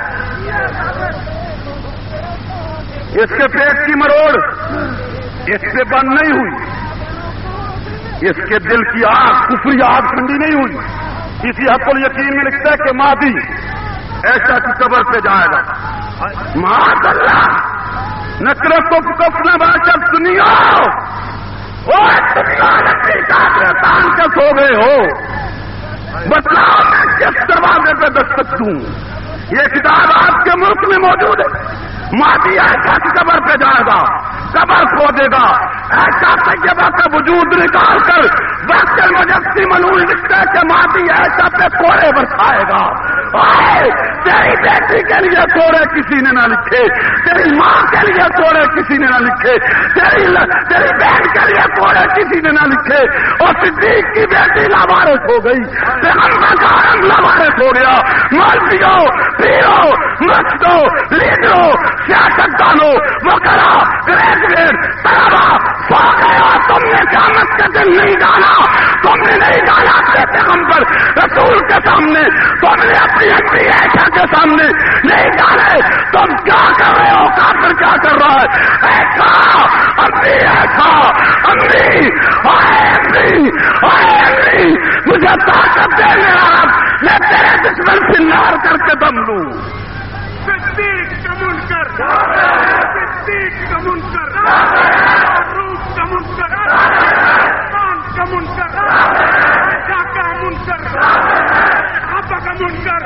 اس کے پیٹ کی مروڑ اس سے بند نہیں ہوئی، اس کے دل کی آگ، کفری آگ ٹھنڈی نہیں ہوئی۔ کسی حق الیقین میں لکھتا ہے کہ مہدی ایسا کی قبر پہ جائے گا، معاذ اللہ، نکرت کو کفنا باشد دنیا، اور دنیا نکری کافرستان کا سو گئے ہو، بتلاؤ میں کس دروازے پہ دستک دوں؟ یہ کتاب آپ کے ملک میں موجود ہے۔ مہدی ایسا کی قبر پہ جائے گا، قبر کھودے گا، ایسا طیبہ کا وجود نکال کر وقت المجسی ملول لکھتا ہے کہ مہدی ایسا پہ کوڑے برسائے گا۔ تیری بیٹی کے لیے کوڑے کسی نے نہ لکھے، تیری ماں کے لیے کوڑے کسی نے نہ لکھے، تیری بہن کے لیے کوڑے کسی نے نہ لکھے، اور صدیق کی بیٹی لاوارث ہو گئی، پیغمبر کا عالم لاوارث ہو گیا۔ مولویوں، پیروں، مسجدوں، لیڈروں، سیاستدانوں، وکلاء، گریجویٹ، طلبا سو گئے، اور تم نے قیامت کا دن نہیں جانا، تم نے نہیں جانا اپنے پیغمبر رسول کے سامنے، تم نے اپنی اپنی عائشہ کے سامنے نہیں جانے تم کیا کر رہے ہو، کافر کیا کر رہا ہے۔ ایسا امی، ایسا امی، امی مجھے طاقت دے میرا رب، میں تیرے دشمن سے نار کر کے دم لوں۔ صدیق کا منکر، صدیق کا منکر، روح کا منکر، خان کا منکر، عائشہ کا منکر، صحابہ کا منکر،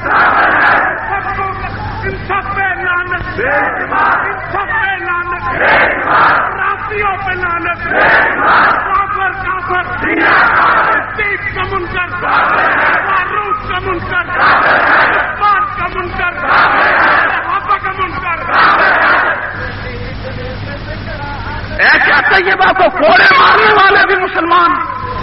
ان سب پہ لعنت، ان سب پہ لعنت، رافضیوں پہ لعنت، کافر کافر، صدیق کا منکر، فاروق کا منکر، عثمان کا منکر، صحابہ کا منکر۔ ایسا طیبہ کو کوڑے مارنے والے بھی مسلمان،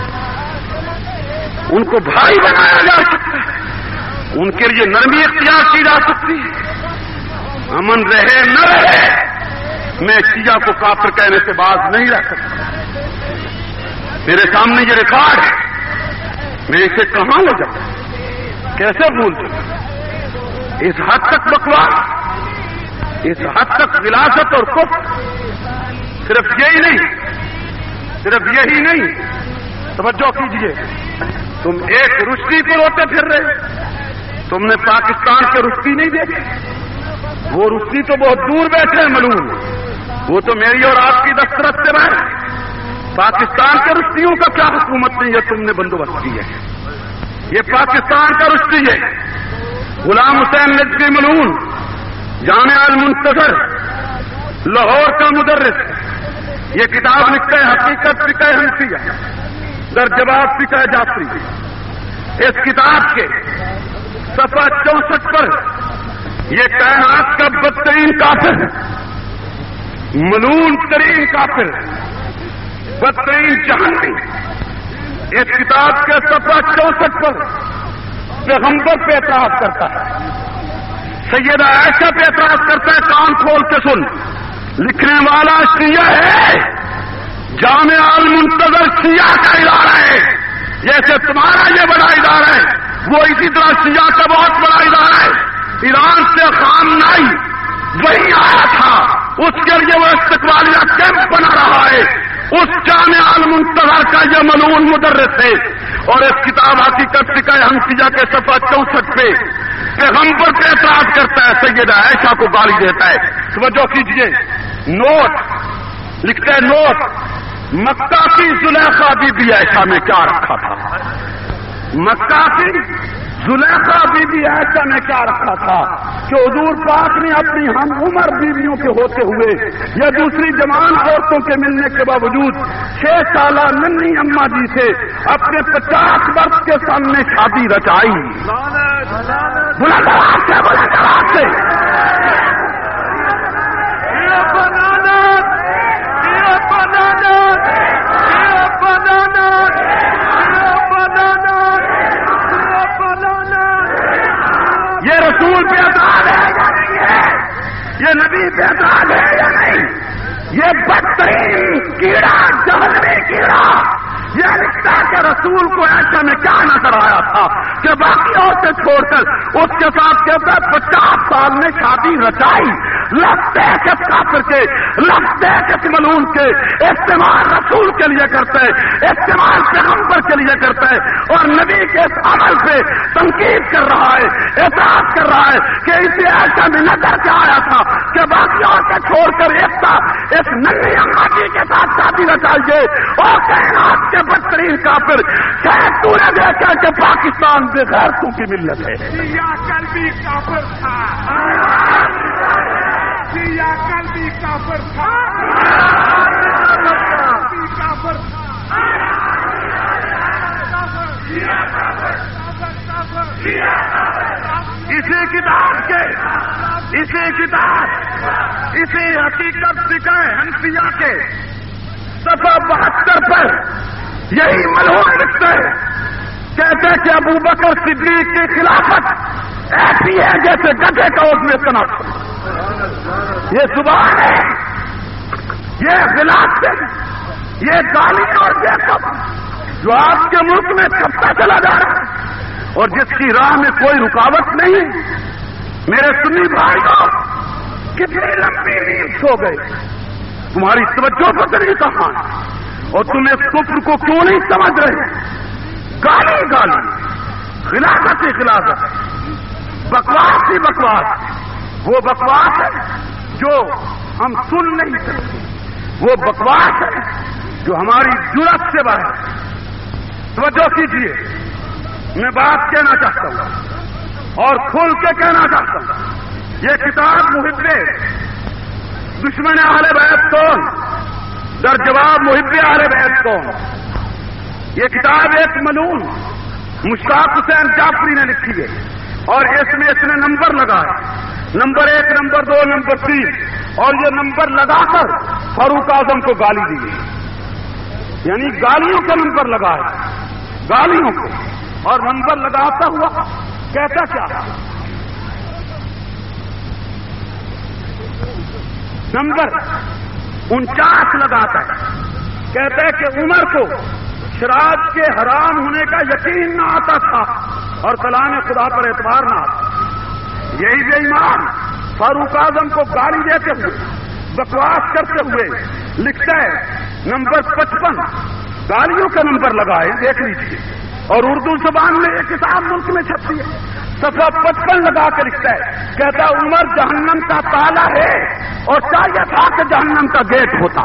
ان کو بھائی بنایا جا سکتا ہے، ان کے لیے نرمی اختیار کی جا سکتی ہے۔ امن رہے نہ رہے، میں شیعہ کو کافر کہنے سے باز نہیں رہ سکتا۔ میرے سامنے یہ ریکارڈ ہے، میں اسے کہاں لے جاؤں، کیسے بھول جاؤں؟ اس حد تک بکواس، اس حد تک غلاظت اور کفر۔ صرف یہی نہیں، توجہ کیجئے، تم ایک رشتی کو روتے پھر رہے، تم نے پاکستان کے رشتی نہیں دیکھے، وہ رشتی تو بہت دور بیٹھے ہیں ملون، وہ تو میری اور آپ کی دسترس سے باہر۔ پاکستان کے رشتیوں کا کیا حکومت نہیں ہے تم نے بندوبست کی ہے، یہ پاکستان کا رشتی ہے۔ غلام حسین نجفی ملون جامعہ المنتظر لاہور کا مدرس، یہ کتاب لکھتا ہے حقیقت فقہ حنفیہ در جواب فقہ جعفری۔ اس کتاب کے صفحہ 64 پر یہ کائنات کا بدترین کافر، ملعون ترین کافر، بدترین جہنمی، اس کتاب کے صفحہ 64 پر پیغمبر پہ اعتراض کرتا ہے، سیدہ عائشہ پہ اعتراض کرتا ہے۔ کان کھول کے سن، لکھنے والا شیعہ ہے، جامعہ المنتظر شیعہ کا ادارہ ہے، جیسے تمہارا یہ بڑا ادارہ ہے، وہ اسی طرح شیعہ کا بہت بڑا ادارہ ہے۔ ایران سے خامنائی وہی آیا تھا، اس کے لیے وہ استقبالیہ کیمپ بنا رہا ہے، اس جامعہ المنتظر کا یہ ملعون مدرس ہے۔ اور اس کتاب حقیقت فقہ حنفیہ کے صفحہ 64 پہ پیغمبر پہ اعتراض کرتا ہے، سیدہ عائشہ کو گالی دیتا ہے۔ توجہ کیجیے، نوٹ لکھتا ہے، نوٹ مکہ کی زلیخا بی بی عائشہ میں کیا رکھا تھا، مکہ کی زلیخا بی بی عائشہ نے کیا رکھا تھا کہ حضور پاک نے اپنی ہم عمر بیویوں کے ہوتے ہوئے یا دوسری جوان عورتوں کے ملنے کے باوجود 6 سالہ ننھی اماں جی سے اپنے 50 برس کے سامنے شادی رچائی۔ بلا جواب سے، بلا جواب سے۔ بنانا نبی پہ اعتراض ہے یا نہیں؟ یہ بدترین کیڑا جہنمی کیڑا یہ لکھتا کہ رسول کو ایسے میں کیا نظر آیا تھا کہ باقی عورتیں چھوڑ کر اس کے ساتھ کہتا 50 سال میں شادی رچائی. لگتے ہیں کافر کے، لگتے ہیں ملعون کے، استعمال رسول کے لیے کرتے ہیں، استعمال پیغمبر کے لیے کرتے ہیں، اور نبی کے اس عمل سے تنقید کر رہا ہے، اعتراض کر رہا ہے کہ اسے ایسا میں نظر کیا آیا تھا کہ باقی عورتیں چھوڑ کر اس ننھی اماجی کے ساتھ شادی رچائیے. اور کائنات کے بدترین کافر شاید تو نے دیکھا کہ پاکستان بے غیرتوں کی ملت ہے. کل بھی کافر تھا، کل بھی کافر تھا، کافر اسی حقیقت فقہ حنفیہ کے صفحہ 72 پر یہی ملعون لکھتے ہیں، کہتے ہیں کہ ابو بکر صدیق کی خلافت ایسی ہے جیسے گدھے کا اس میں تناسب. یہ زبان ہے، یہ غلاف ہے، یہ گالی اور یہ سب جو آپ کے ملک میں چھپتا چلا جا رہا ہے اور جس کی راہ میں کوئی رکاوٹ نہیں. میرے سنی بھائیوں، کتنی لمبی نیند سو گئے، تمہاری توجہ پر نہیں کہاں، اور تم اس کفر کو کیوں نہیں سمجھ رہے؟ گالی گالی، خلافت ہی خلافت، بکواس ہی بکواس. وہ بکواس ہے جو ہم سن نہیں سکتے، وہ بکواس ہے جو ہماری جرأت سے باہر. توجہ کیجیے، میں بات کہنا چاہتا ہوں اور کھل کے کہنا چاہتا ہوں. یہ کتاب محب دشمن اہل بیت کون، در جواب محب اہل بیت کون. یہ کتاب ایک ملعون مشتاق حسین جعفری نے لکھی ہے، اور اس میں اس نے نمبر لگا ہے، نمبر 1، نمبر 2، نمبر 3، اور یہ نمبر لگا کر فاروق اعظم کو گالی دی ہے. یعنی گالیوں کا نمبر لگا ہے، گالیوں کو. اور نمبر لگاتا ہوا کہتا کیا، نمبر 49 لگاتا ہے. کہتا ہے کہ عمر کو شراب کے حرام ہونے کا یقین نہ آتا تھا اور کلام خدا پر اعتبار نہ آتا. یہی بے ایمان فاروق اعظم کو گالی دیتے ہوئے، بکواس کرتے ہوئے لکھتا ہے نمبر 55، گالیوں کا نمبر لگائے، دیکھ لیجیے. اور اردو زبان میں یہ کتاب ملک میں چھپتی ہے، صفحہ 55 لگا کے لکھتا ہے، کہتا عمر جہنم کا تالا ہے اور چاہیے تھا کہ جہنم کا گیٹ ہوتا.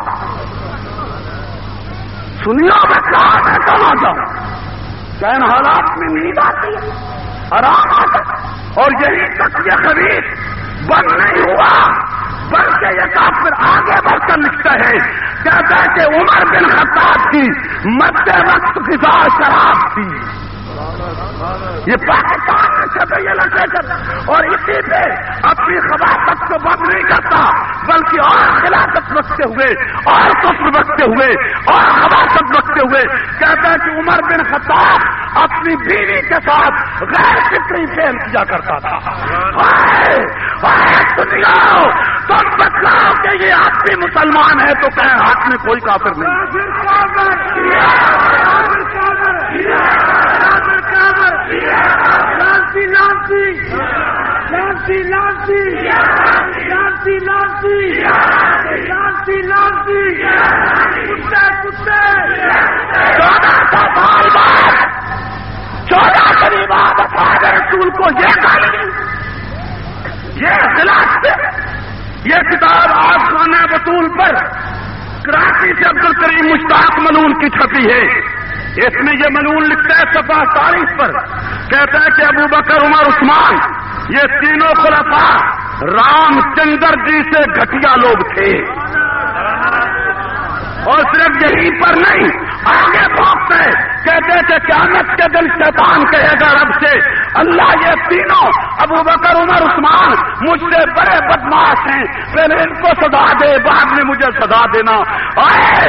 سنیا میں کہاں جاؤں، کیا ان حالات میں نیند آتی ہے، آرام آتا، اور یہی تک یہ خبیث بند نہیں ہوا بلکہ یہ کافر آگے بڑھ کر لکھتا ہے، کہتا ہے کہ عمر بن خطاب کی مد وقت غذا شراب تھی. یہ پاکستان میں چھپے یہ لٹریچر، اور اسی پہ اپنی خباثت کو بند نہیں کرتا بلکہ اور خلافت رکھتے ہوئے اور کفر رکھتے ہوئے اور خباثت رکھتے ہوئے کہتا ہے کہ عمر بن خطاب اپنی بیوی کے ساتھ غیر فطری فعل کیا کرتا تھا. سنیو، تم بتلاؤ کہ یہ آپ بھی مسلمان ہے تو کہیں ہاتھ میں کوئی کافر نہیں. چودہ سال بعد اصحاب رسول کو یہ گالی، یہ خلاف سے. یہ کتاب آسمان بطول پر کراچی سے عبد الکریم مشتاق ملعون کی چھپی ہے. اس میں یہ ملعون لکھتا ہے صفحہ 40 پر، کہتا ہے کہ ابو بکر، عمر، عثمان یہ تینوں خلفاء رام چندر جی سے گھٹیا لوگ تھے. اور صرف یہی پر نہیں، آگے پہنچتے ہیں، کہتے ہیں کہ قیامت کے دن شیطان کہے گا رب سے، اللہ یہ تینوں ابو بکر، عمر، عثمان مجھ سے بڑے بدماش ہیں، پہلے ان کو سزا دے، بعد میں مجھے سزا دینا.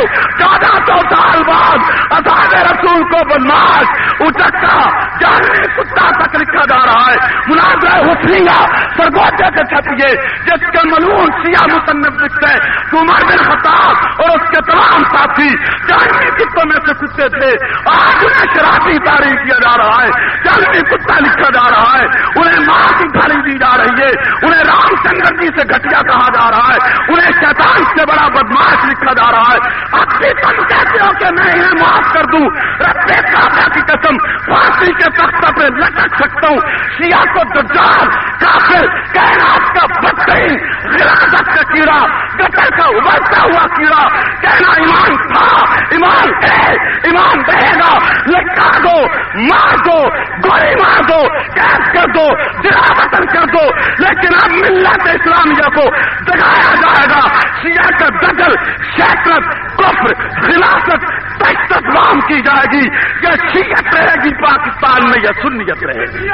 1400 سال بعد اصحاب رسول کو بدماش، اچکا، جہنمی کتا تک لکھا جا رہا ہے. مناظرہ حسنیہ سرگوجے کے چھپیے جس کے ملعون شیعہ مصنف لکھتے ہیں کہ عمر بن خطاب اور اس کے تمام ساتھی جہنمی کتوں میں سے کتے تھے. آج انہیں شرابی تعریف کیا جا رہا ہے, جہنمی کتا لکھا جا رہا ہے, انہیں ماں کی گالی دی جا رہی ہے, انہیں رام چندر جی سے گھٹیا کہا جا رہا ہے, انہیں شیطان سے بڑا بدماش لکھا جا رہا ہے. اب بھی تم کہتے ہو کہ میں انہیں معاف کر دوں. رب کعبہ کی قسم پھانسی کے تختہ پہ لٹک سکتا ہوں. شیعہ کو دجال کافر کائنات کا بدترین غلاظت کا کیڑا گٹر کا ابھرتا ہوا کیڑا کہنا ایمان تھا, ایمان ہے, ایمان رہے گا, لٹکا دو, مار دو, گولی مار دو, قید کر دو, جلا وطن کر دو, لیکن اب ملت اسلامیہ کو جگایا جائے گا. شیعہ کا دجل شیطنت کفر خلافت استسلام کی جائے گی. یہ شیعت رہے گی پاکستان میں یا سنیت رہے گی.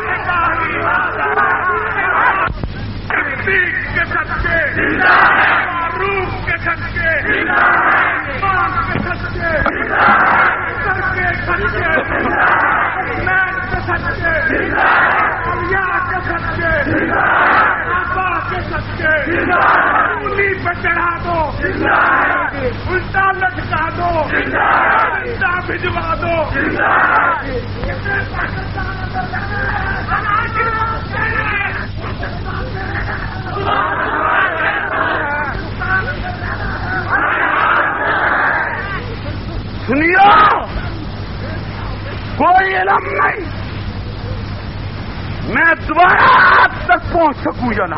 کے سچے روح کے سچے ایمان کے سچے سر کے سچے مین کے سچے اولیاء کے سچے آبا کے سچے انہیں پہ چڑھا دو, الٹا لٹکا دو, الٹا بھجوا دو. سنیو, کوئی علم نہیں میں دوبارہ آپ تک پہنچ سکوں یا نہ,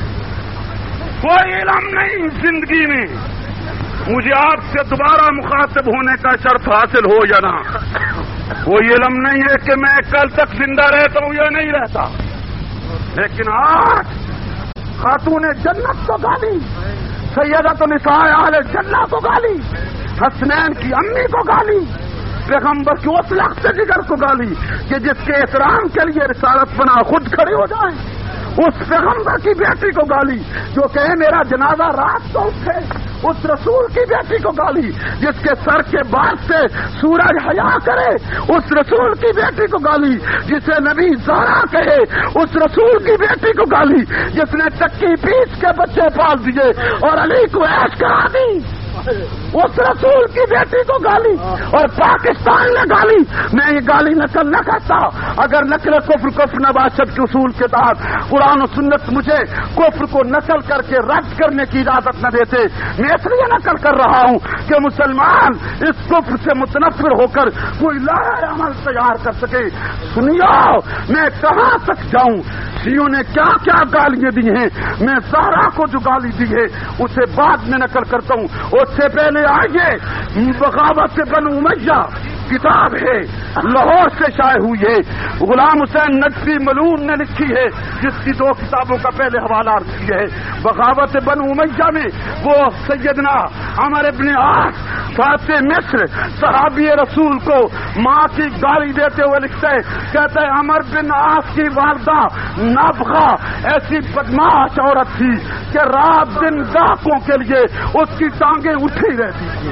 کوئی علم نہیں زندگی میں مجھے آپ سے دوبارہ مخاطب ہونے کا شرف حاصل ہو یا نہ. کوئی علم نہیں ہے کہ میں کل تک زندہ رہتا ہوں یا نہیں رہتا. لیکن آج خاتون جنت کو گالی, سیدۃ النساء اہل جنہ کو گالی, حسنین کی امی کو گالی, پیغمبر کی اس لخت جگر کو گالی کہ جس کے احترام کے لیے رسالت بنا خود کھڑی ہو جائیں, اس پیغمبر کی بیٹی کو گالی جو کہے میرا جنازہ رات کو اٹھے, اس رسول کی بیٹی کو گالی جس کے سر کے بال سے سورج حیا کرے, اس رسول کی بیٹی کو گالی جسے نبی زہرا کہے, اس رسول کی بیٹی کو گالی جس نے چکی پیس کے بچے پال دیے اور علی کو عیش کرا دی, اس رسول کی بیٹی کو گالی. اور پاکستان نے گالی. میں یہ گالی نقل نہ کرتا اگر نقل کفر کفر نباشت کے اصول کے تحت قرآن و سنت مجھے کفر کو نقل کر کے رد کرنے کی اجازت نہ دیتے. میں اس لیے نقل کر رہا ہوں کہ مسلمان اس کفر سے متنفر ہو کر کوئی لاہ عمل تیار کر سکے. سنیو, میں کہاں تک جاؤں, شیعوں نے کیا کیا گالیاں دی ہیں. میں زہرا کو جو گالی دی ہے اسے بعد میں نقل کرتا ہوں. اس سے پہلے آئیے بغاوت بنو امیہ کتاب ہے, لاہور سے شائع ہوئی ہے, غلام حسین نقوی ملعون نے لکھی ہے, جس کی 2 کتابوں کا پہلے حوالہ کیا ہے. بغاوت بنو امیہ میں وہ سیدنا عمر ابن عاص فاتح مصر صحابی رسول کو ماں کی گالی دیتے ہوئے لکھتے ہیں, کہتے ہیں عمر بن عاص کی والدہ نابغہ ایسی بدماش عورت تھی کہ رات دن گاہکوں کے لیے اس کی ٹانگیں اٹھی رہتی تھی.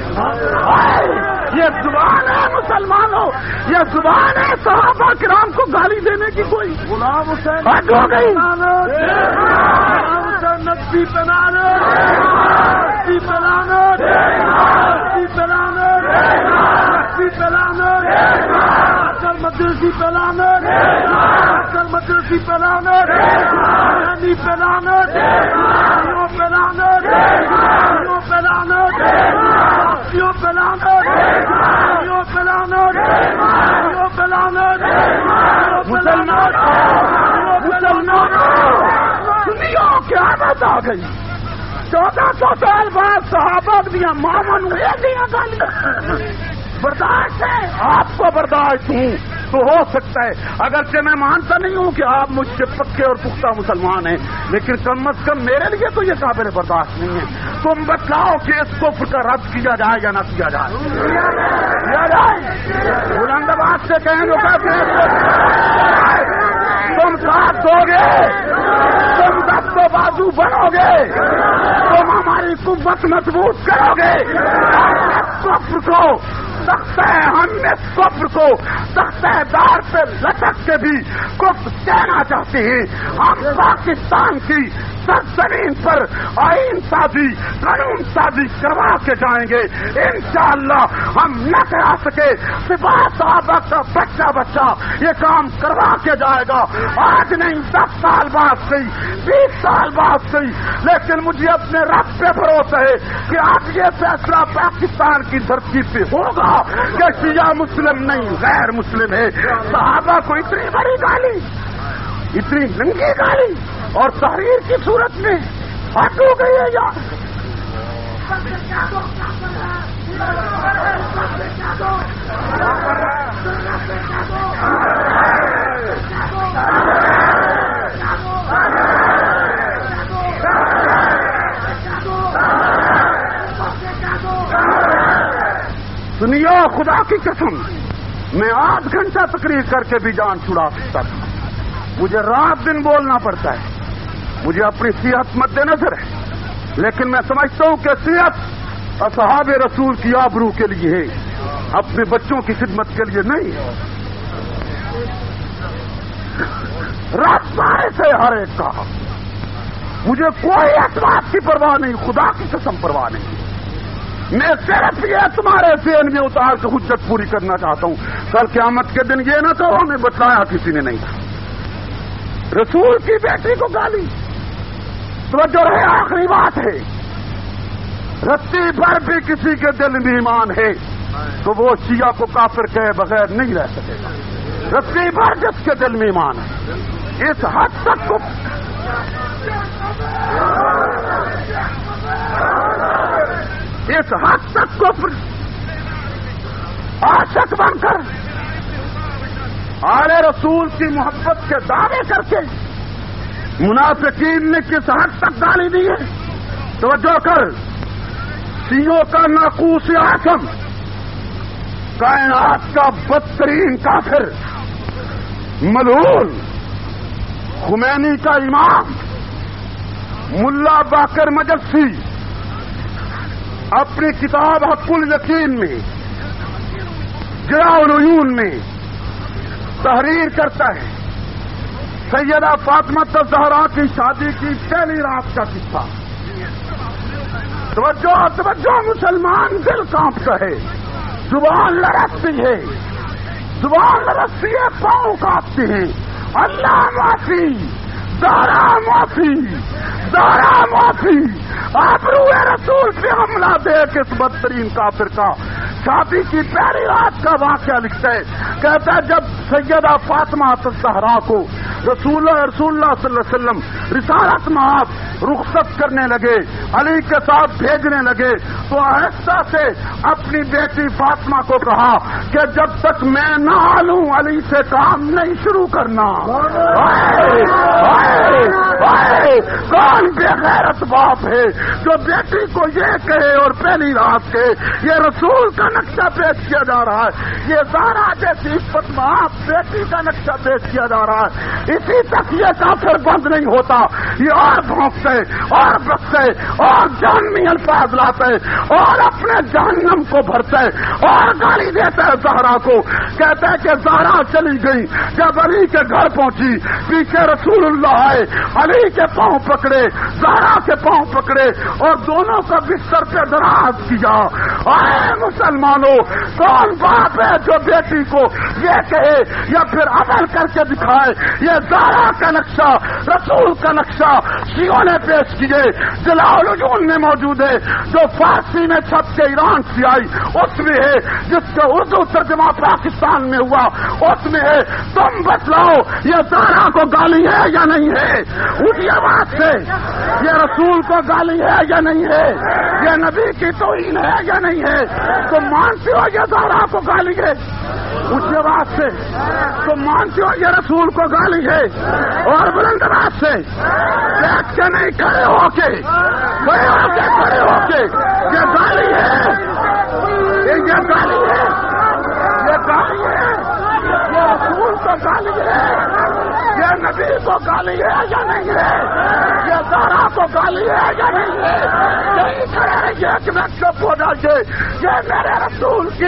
یہ زبان ہے مسلمانوں, یہ زبان ہے صحابہ کرام کو گالی دینے کی. کوئی غلام حسین حد ہو گئی. نقوی پلانے مدرسی پلانے مدرسی پلانے پلانے پلانے پلانے کیا بات آ گئی. 1400 سال بعد صحابہ دیا ماما نو دیا گالیاں برداشت ہے. آپ کو برداشت ہوں تو ہو سکتا ہے, اگرچہ میں مانتا نہیں ہوں کہ آپ مجھ سے پکے اور پختہ مسلمان ہیں, لیکن کم از کم میرے لیے تو یہ قابل برداشت نہیں ہے. تم بتلاؤ کہ اس کفر کا رد کیا جائے یا نہ کیا جائے. کیا جائے. بلند آواز سے کہیں گے تم ساتھ دو گے, تم دست و بازو بنو گے, تم ہماری قوت مضبوط کرو گے. کفر کو تختہ ہم اس کفر کو تختہ دار پہ لٹک کے بھی کفر کہنا چاہتے ہیں. ہم پاکستان کی سرزمین پر آئین سازی قانون سازی کروا کے جائیں گے. انشاءاللہ ہم نہ کرا سکے صفات صحابہ کا بچہ بچہ یہ کام کروا کے جائے گا. آج نہیں 10 سال بعد صحیح 20 سال بعد صحیح, لیکن مجھے اپنے رب پہ بھروسہ ہے کہ آج یہ فیصلہ پاکستان کی دھرتی پہ ہوگا کہ شیعہ مسلم نہیں غیر مسلم ہے. صحابہ کو اتنی بڑی گالی, اتنی ننگی گالی اور تحریر کی صورت میں حد ہو گئی ہے. یا سنیو, خدا کی قسم میں 8 گھنٹہ تقریر کر کے بھی جان چھڑا سکتا تھا. مجھے رات دن بولنا پڑتا ہے, مجھے اپنی صحت مد نظر ہے, لیکن میں سمجھتا ہوں کہ صحت اصحاب رسول کی آبرو کے لیے ہے, اپنے بچوں کی خدمت کے لیے نہیں ہے. راستے سے ہر ایک کا مجھے کوئی اعتماد کی پرواہ نہیں, خدا کی قسم پرواہ نہیں. میں صرف یہ تمہارے ذہن میں اتار کے حجت پوری کرنا چاہتا ہوں. کل قیامت کے دن یہ نہ کہو ہمیں بتلایا کسی نے نہیں تھا. رسول کی بیٹی کو گالی, توجہ رہے, آخری بات ہے, رتی بھر بھی کسی کے دل میں ایمان ہے تو وہ شیعہ کو کافر کہے بغیر نہیں رہ سکے گا. رتی بھر جس کے دل میں ایمان ہے, اس حد تک کو اس حد تک کفر عاشق بن کر آل رسول کی محبت کے دعوے کر کے منافقین نے کس حد تک گالی دی ہے. توجہ کر, شیعوں کا ناقوس اعظم, کائنات کا بدترین کافر, ملعون, خمینی کا امام ملا باقر مجلسی اپنی کتاب حق الیقین میں جلاء العیون میں تحریر کرتا ہے سیدہ فاطمہ الزہرا کی شادی کی پہلی رات کا قصہ. توجہ توجہ, مسلمان دل کانپتا ہے, زبان لڑکتی ہے, زبان لڑکتی ہے, پاؤں کانپتے ہیں. اللہ معافی, زہرا معافی, زہرا معافی. آبرو رسول پہ حملہ دے کے اس بدترین کافر کا شادی کی پہلی رات کا واقعہ لکھتا ہے. کہتا ہے جب سیدہ فاطمہ الزہرا کو رسول اللہ صلی اللہ علیہ وسلم رسالت مآب رخصت کرنے لگے, علی کے ساتھ بھیجنے لگے, تو آہستہ سے اپنی بیٹی فاطمہ کو کہا کہ جب تک میں نہ آلوں علی سے کام نہیں شروع کرنا. کون بے غیرت باپ ہے جو بیٹی کو یہ کہے اور پہلی رات کہے. یہ رسول کا نقشہ پیش کیا جا رہا ہے, یہ زہرا جیسی عفت مآب بیٹی کا نقشہ پیش کیا جا رہا ہے. اسی تک یہ کافر بند نہیں ہوتا, یہ اور بھونکتے اور بکتے اور جہنمی الفاظ لاتے اور اپنے جہنم کو بھرتے اور گالی دیتے ہے زہرا کو. کہتے ہیں کہ زہرا چلی گئی, جب علی کے گھر پہنچی پیچھے رسول اللہ آئے, علی کے پاؤں پکڑے, زہرا کے پاؤں پکڑے اور دونوں کا بستر پہ دراز کیا. اے مسلمانوں, کون باپ ہے جو بیٹی کو یہ کہے یا پھر عمل کر کے دکھائے؟ یہ زہرا کا نقشہ, رسول کا نقشہ شیعوں نے پیش کیے. جلاء العیون میں موجود ہے جو فارسی میں چھپ کے ایران سے آئی, اس میں ہے جس کا اردو ترجمہ پاکستان میں ہوا, اس میں ہے. تم بتلاؤ یہ زہرا کو گالی ہے یا نہیں ہے؟ اونچی آواز سے, یہ رسول کو گالی ہے یا نہیں ہے؟ یہ نبی کی توہین ہے یا نہیں ہے؟ تم مانتے ہو یہ زہرا کو گالی ہے؟ اونچی آواز سے تم مانتے ہو یہ رسول کو گالی ہے؟ اور بلند آواز سے بیٹھ کے نہیں, کھڑے ہو کے کھڑے ہو کے یہ گالی ہے, یہ گالی ہے, یہ گالی ہے, یہ رسول کو گالی ہے, یہ نبی کو گالی ہے یا نہیں ہے؟ یہ زہرا کو گالی ہے یا نہیں ہے؟ یہی کھڑے رہیے کہ میں چپ ہو جائیے. یہ میرے رسول کی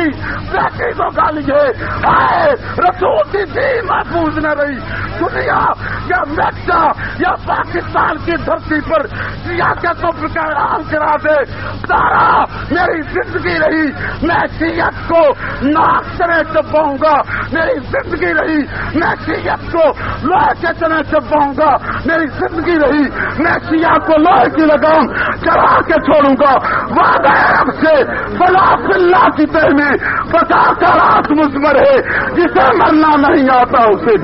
بیٹی کو گالیے آئے رسول کی بھی محفوظ نہ رہی. دنیا یا میکا یا پاکستان کی دھرتی پر سیاستوں کا اعلان کرا دے سارا میری زندگی رہی میں شیعت کو ناک طرح چپاؤں گا. میری زندگی رہی میں شیعت کو لوہے کے طرح چپاؤں گا. میری زندگی رہی میں شیعہ کو لوہے کی لگام چڑھا کے چھوڑوں گا. وعدہ رب سے فلا اللہ کی تحمیر 50 رات مزمر ہے جسے مرنا نہیں آتا اسے